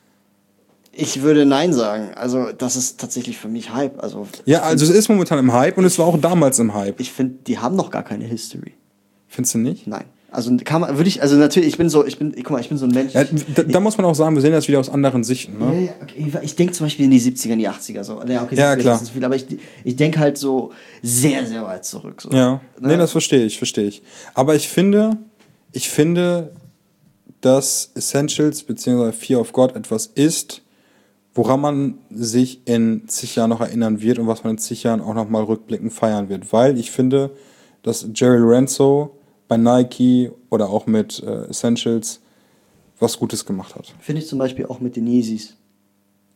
[SPEAKER 3] Ich würde Nein sagen, also das ist tatsächlich für mich Hype, also
[SPEAKER 2] Ja, also es ist momentan im Hype und es war auch damals im Hype.
[SPEAKER 3] ich finde, die haben noch gar keine History.
[SPEAKER 2] Findest du nicht?
[SPEAKER 3] Nein. Also kann man, würde ich, also natürlich, ich bin so, ich bin, guck mal, ich bin so ein Mensch.
[SPEAKER 2] Ja, da, da muss man auch sagen, wir sehen das wieder aus anderen Sichten.
[SPEAKER 3] Ja,
[SPEAKER 2] Ne?
[SPEAKER 3] ja, okay. Ich denke zum Beispiel in die siebziger, in die achtziger so. Ja, okay,
[SPEAKER 2] Ja,
[SPEAKER 3] siebziger
[SPEAKER 2] klar.
[SPEAKER 3] ist nicht viel, aber ich, ich denke halt so sehr, sehr weit zurück. So.
[SPEAKER 2] Ja, nee,
[SPEAKER 3] Ne?
[SPEAKER 2] das verstehe ich, verstehe ich. Aber ich finde, ich finde, dass Essentials bzw. Fear of God etwas ist, woran man sich in zig Jahren noch erinnern wird und was man in zig Jahren auch nochmal rückblickend feiern wird. Weil ich finde, dass Jerry Lorenzo bei Nike oder auch mit äh, Essentials was Gutes gemacht hat.
[SPEAKER 3] Finde ich zum Beispiel auch mit den Yeezys.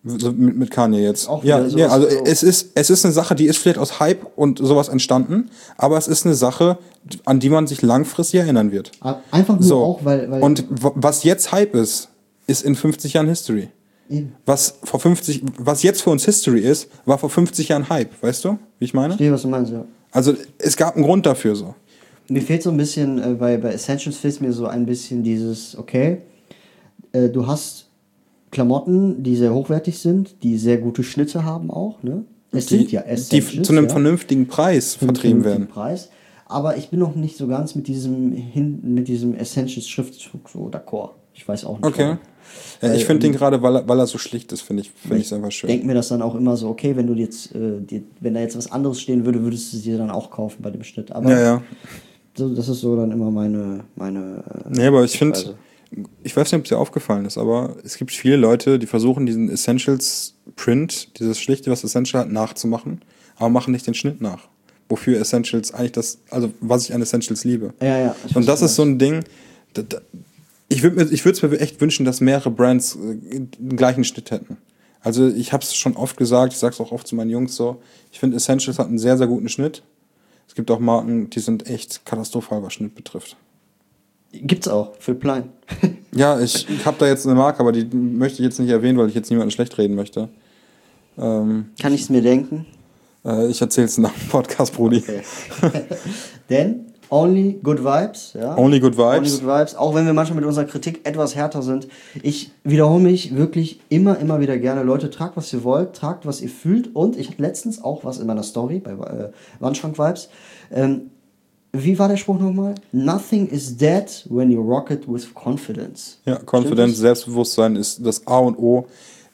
[SPEAKER 2] So mit, mit Kanye jetzt.
[SPEAKER 3] Auch
[SPEAKER 2] ja,
[SPEAKER 3] wieder sowas
[SPEAKER 2] ja, also
[SPEAKER 3] so.
[SPEAKER 2] es ist, es ist eine Sache, die ist vielleicht aus Hype und sowas entstanden, aber es ist eine Sache, an die man sich langfristig erinnern wird.
[SPEAKER 3] Einfach nur
[SPEAKER 2] So.
[SPEAKER 3] auch, weil, weil
[SPEAKER 2] Und w- was jetzt Hype ist, ist in fünfzig Jahren History.
[SPEAKER 3] Eben.
[SPEAKER 2] Was vor fünfzig, was jetzt für uns History ist, war vor fünfzig Jahren Hype, weißt du, wie ich meine?
[SPEAKER 3] Ich verstehe, was du meinst, ja.
[SPEAKER 2] Also es gab einen Grund dafür so.
[SPEAKER 3] Mir fehlt so ein bisschen, äh, bei, bei Essentials fehlt mir so ein bisschen dieses, okay, äh, du hast Klamotten, die sehr hochwertig sind, die sehr gute Schnitte haben auch, ne? Es
[SPEAKER 2] Die,
[SPEAKER 3] sind ja
[SPEAKER 2] die
[SPEAKER 3] Essentials,
[SPEAKER 2] zu einem
[SPEAKER 3] ja,
[SPEAKER 2] vernünftigen Preis
[SPEAKER 3] zu einem
[SPEAKER 2] vertrieben
[SPEAKER 3] vernünftigen
[SPEAKER 2] werden.
[SPEAKER 3] Preis. Aber ich bin noch nicht so ganz mit diesem hin, mit diesem Essentials-Schriftzug so d'accord. Ich weiß auch nicht.
[SPEAKER 2] Okay.
[SPEAKER 3] warum.
[SPEAKER 2] Ja, ich
[SPEAKER 3] Weil,
[SPEAKER 2] finde
[SPEAKER 3] ähm,
[SPEAKER 2] den gerade, weil er, weil er so schlicht ist, finde ich finde ich es einfach
[SPEAKER 3] Ich
[SPEAKER 2] schön.
[SPEAKER 3] denke mir das dann auch immer so, okay, wenn du jetzt, äh, dir, wenn da jetzt was anderes stehen würde, würdest du sie dann auch kaufen bei dem Schnitt. Aber
[SPEAKER 2] Ja, ja.
[SPEAKER 3] so, das ist so dann immer meine, meine. Äh,
[SPEAKER 2] Nee, aber ich finde,
[SPEAKER 3] Weise.
[SPEAKER 2] ich weiß nicht, ob es dir aufgefallen ist, aber es gibt viele Leute, die versuchen, diesen Essentials-Print, dieses Schlichte, was Essential hat, nachzumachen, aber machen nicht den Schnitt nach. Wofür Essentials eigentlich das, also was ich an Essentials liebe.
[SPEAKER 3] Ja, ja. ich
[SPEAKER 2] Und
[SPEAKER 3] weiß,
[SPEAKER 2] das
[SPEAKER 3] was
[SPEAKER 2] ist
[SPEAKER 3] du
[SPEAKER 2] so ein Ding, da, da, ich würde mir, ich würde es mir echt wünschen, dass mehrere Brands äh, den gleichen Schnitt hätten. Also ich habe es schon oft gesagt, ich sage es auch oft zu meinen Jungs so, ich finde Essentials hat einen sehr, sehr guten Schnitt. Es gibt auch Marken, die sind echt katastrophal, was Schnitt betrifft.
[SPEAKER 3] meinst. Gibt's auch, für Plein.
[SPEAKER 2] Ja, ich, ich habe da jetzt eine Marke, aber die möchte ich jetzt nicht erwähnen, weil ich jetzt niemanden schlecht reden möchte. Ähm,
[SPEAKER 3] Kann ich es mir denken?
[SPEAKER 2] äh, ich erzähle es nach dem Podcast, Brudi.
[SPEAKER 3] Okay. Denn only good vibes, ja.
[SPEAKER 2] Only good vibes.
[SPEAKER 3] Only good vibes. Auch wenn wir manchmal mit unserer Kritik etwas härter sind. Ich wiederhole mich wirklich immer, immer wieder gerne. Leute, tragt, was ihr wollt, tragt, was ihr fühlt. Und ich hatte letztens auch was in meiner Story bei äh, Wandschrank-Vibes. Ähm, wie war der Spruch nochmal? Nothing is dead when you rock it with confidence.
[SPEAKER 2] Ja, Confidence,
[SPEAKER 3] Stimmt
[SPEAKER 2] Selbstbewusstsein ist das A und O.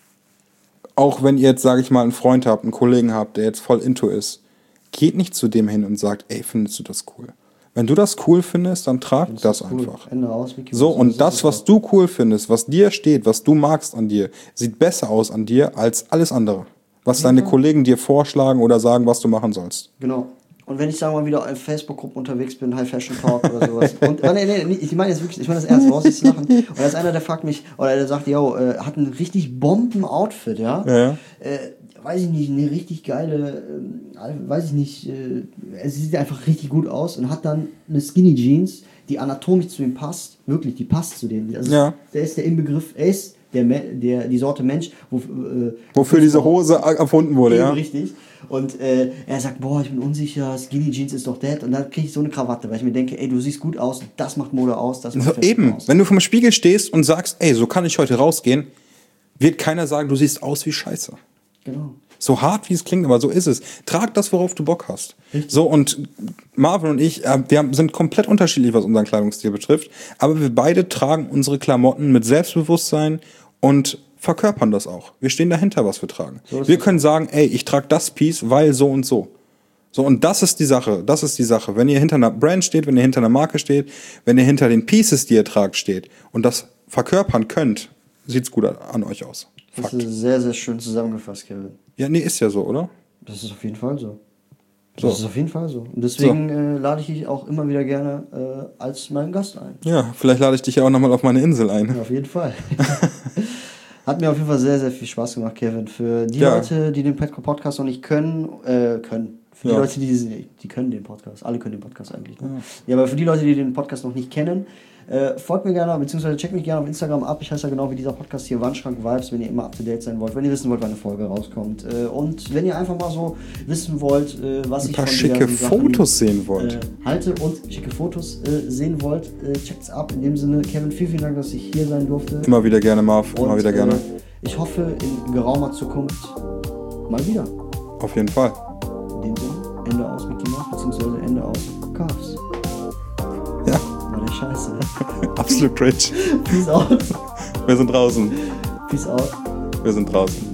[SPEAKER 2] Auch wenn ihr jetzt, sage ich mal, einen Freund habt, einen Kollegen habt, der jetzt voll into ist, geht nicht zu dem hin und sagt, ey, findest du das cool? Wenn du das cool findest, dann trag das,
[SPEAKER 3] das? Cool.
[SPEAKER 2] einfach.
[SPEAKER 3] Ende aus, Mickey
[SPEAKER 2] So,
[SPEAKER 3] Mouse.
[SPEAKER 2] und
[SPEAKER 3] ist
[SPEAKER 2] das, was du cool findest, was dir steht, was du magst an dir, sieht besser aus an dir als alles andere. Was deine Kollegen dir vorschlagen oder sagen, was du machen sollst.
[SPEAKER 3] Genau. Und wenn ich, sagen wir mal, wieder in Facebook-Gruppen unterwegs bin, High Fashion Talk oder sowas. Und, oh, nee, nee, nee, ich meine jetzt wirklich, ich meine das ernst, raus nicht lachen. Und da ist einer, der fragt mich, oder der sagt, yo, äh, hat ein richtig Bomben-Outfit, ja?
[SPEAKER 2] Ja, ja.
[SPEAKER 3] Äh, weiß ich nicht, eine richtig geile, äh, weiß ich nicht, äh, es sieht einfach richtig gut aus und hat dann eine Skinny Jeans, die anatomisch zu ihm passt. Wirklich, die passt zu dem. Also
[SPEAKER 2] Ja.
[SPEAKER 3] Der ist der Inbegriff, er ist der, Me- der, die Sorte Mensch, wo, äh,
[SPEAKER 2] Wofür diese Hose erfunden wurde,
[SPEAKER 3] Eben,
[SPEAKER 2] ja?
[SPEAKER 3] richtig. Und äh, er sagt, boah, ich bin unsicher, Skinny Jeans ist doch dead. Und dann kriege ich so eine Krawatte, weil ich mir denke, ey, du siehst gut aus, das macht Mode aus, das macht
[SPEAKER 2] So,
[SPEAKER 3] Fashion
[SPEAKER 2] eben,
[SPEAKER 3] aus.
[SPEAKER 2] wenn du vom Spiegel stehst und sagst, ey, so kann ich heute rausgehen, wird keiner sagen, du siehst aus wie Scheiße.
[SPEAKER 3] Genau.
[SPEAKER 2] So hart wie es klingt, aber so ist es. Trag das, worauf du Bock hast. So, und Marvin und ich, äh, wir haben- sind komplett unterschiedlich, was unseren Kleidungsstil betrifft, aber wir beide tragen unsere Klamotten mit Selbstbewusstsein und verkörpern das auch. Wir stehen dahinter, was wir tragen.
[SPEAKER 3] So ist
[SPEAKER 2] Wir
[SPEAKER 3] es.
[SPEAKER 2] können sagen, ey, ich trage das Piece, weil so und so. So, und das ist die Sache, das ist die Sache. Wenn ihr hinter einer Brand steht, wenn ihr hinter einer Marke steht, wenn ihr hinter den Pieces, die ihr tragt, steht und das verkörpern könnt, sieht's gut an euch aus.
[SPEAKER 3] Das
[SPEAKER 2] Fakt.
[SPEAKER 3] ist sehr, sehr schön zusammengefasst, Kevin.
[SPEAKER 2] Ja, nee, ist ja so, oder?
[SPEAKER 3] Das ist auf jeden Fall so. Das
[SPEAKER 2] So.
[SPEAKER 3] ist auf jeden Fall so. Und deswegen äh, lade ich dich auch immer wieder gerne äh, als meinen Gast ein.
[SPEAKER 2] Ja, vielleicht lade ich dich ja auch nochmal auf meine Insel ein.
[SPEAKER 3] Ja, auf jeden Fall. Hat mir auf jeden Fall sehr, sehr viel Spaß gemacht, Kevin. Für die
[SPEAKER 2] Ja.
[SPEAKER 3] Leute, die den Podcast noch nicht können, äh, können. Für die
[SPEAKER 2] Ja.
[SPEAKER 3] Leute, die, die können den Podcast. Alle können den Podcast eigentlich. Ne? Ja. ja, aber für die Leute, die den Podcast noch nicht kennen, äh, folgt mir gerne, beziehungsweise checkt mich gerne auf Instagram ab. Ich heiße ja genau wie dieser Podcast hier, Wandschrank Vibes, wenn ihr immer up to date sein wollt, wenn ihr wissen wollt, wann eine Folge rauskommt. Äh, und wenn ihr einfach mal so wissen wollt, äh, was
[SPEAKER 2] Ein
[SPEAKER 3] ich
[SPEAKER 2] paar
[SPEAKER 3] von
[SPEAKER 2] schicke
[SPEAKER 3] diversen Sachen,
[SPEAKER 2] Fotos sehen wollt.
[SPEAKER 3] Äh, halte und schicke Fotos äh, sehen wollt, äh, checkt's ab. In dem Sinne, Kevin, vielen, vielen Dank, dass ich hier sein durfte.
[SPEAKER 2] Immer wieder gerne, Marv.
[SPEAKER 3] Und,
[SPEAKER 2] Immer wieder gerne.
[SPEAKER 3] Äh, ich hoffe in geraumer Zukunft mal wieder.
[SPEAKER 2] Auf jeden Fall.
[SPEAKER 3] In dem Sinne, Ende aus Mickey Mouse, beziehungsweise Ende aus Cars.
[SPEAKER 2] Ja,
[SPEAKER 3] War der Scheiße.
[SPEAKER 2] absolut cringe.
[SPEAKER 3] Peace out.
[SPEAKER 2] Wir sind draußen.
[SPEAKER 3] Peace out.
[SPEAKER 2] Wir sind draußen.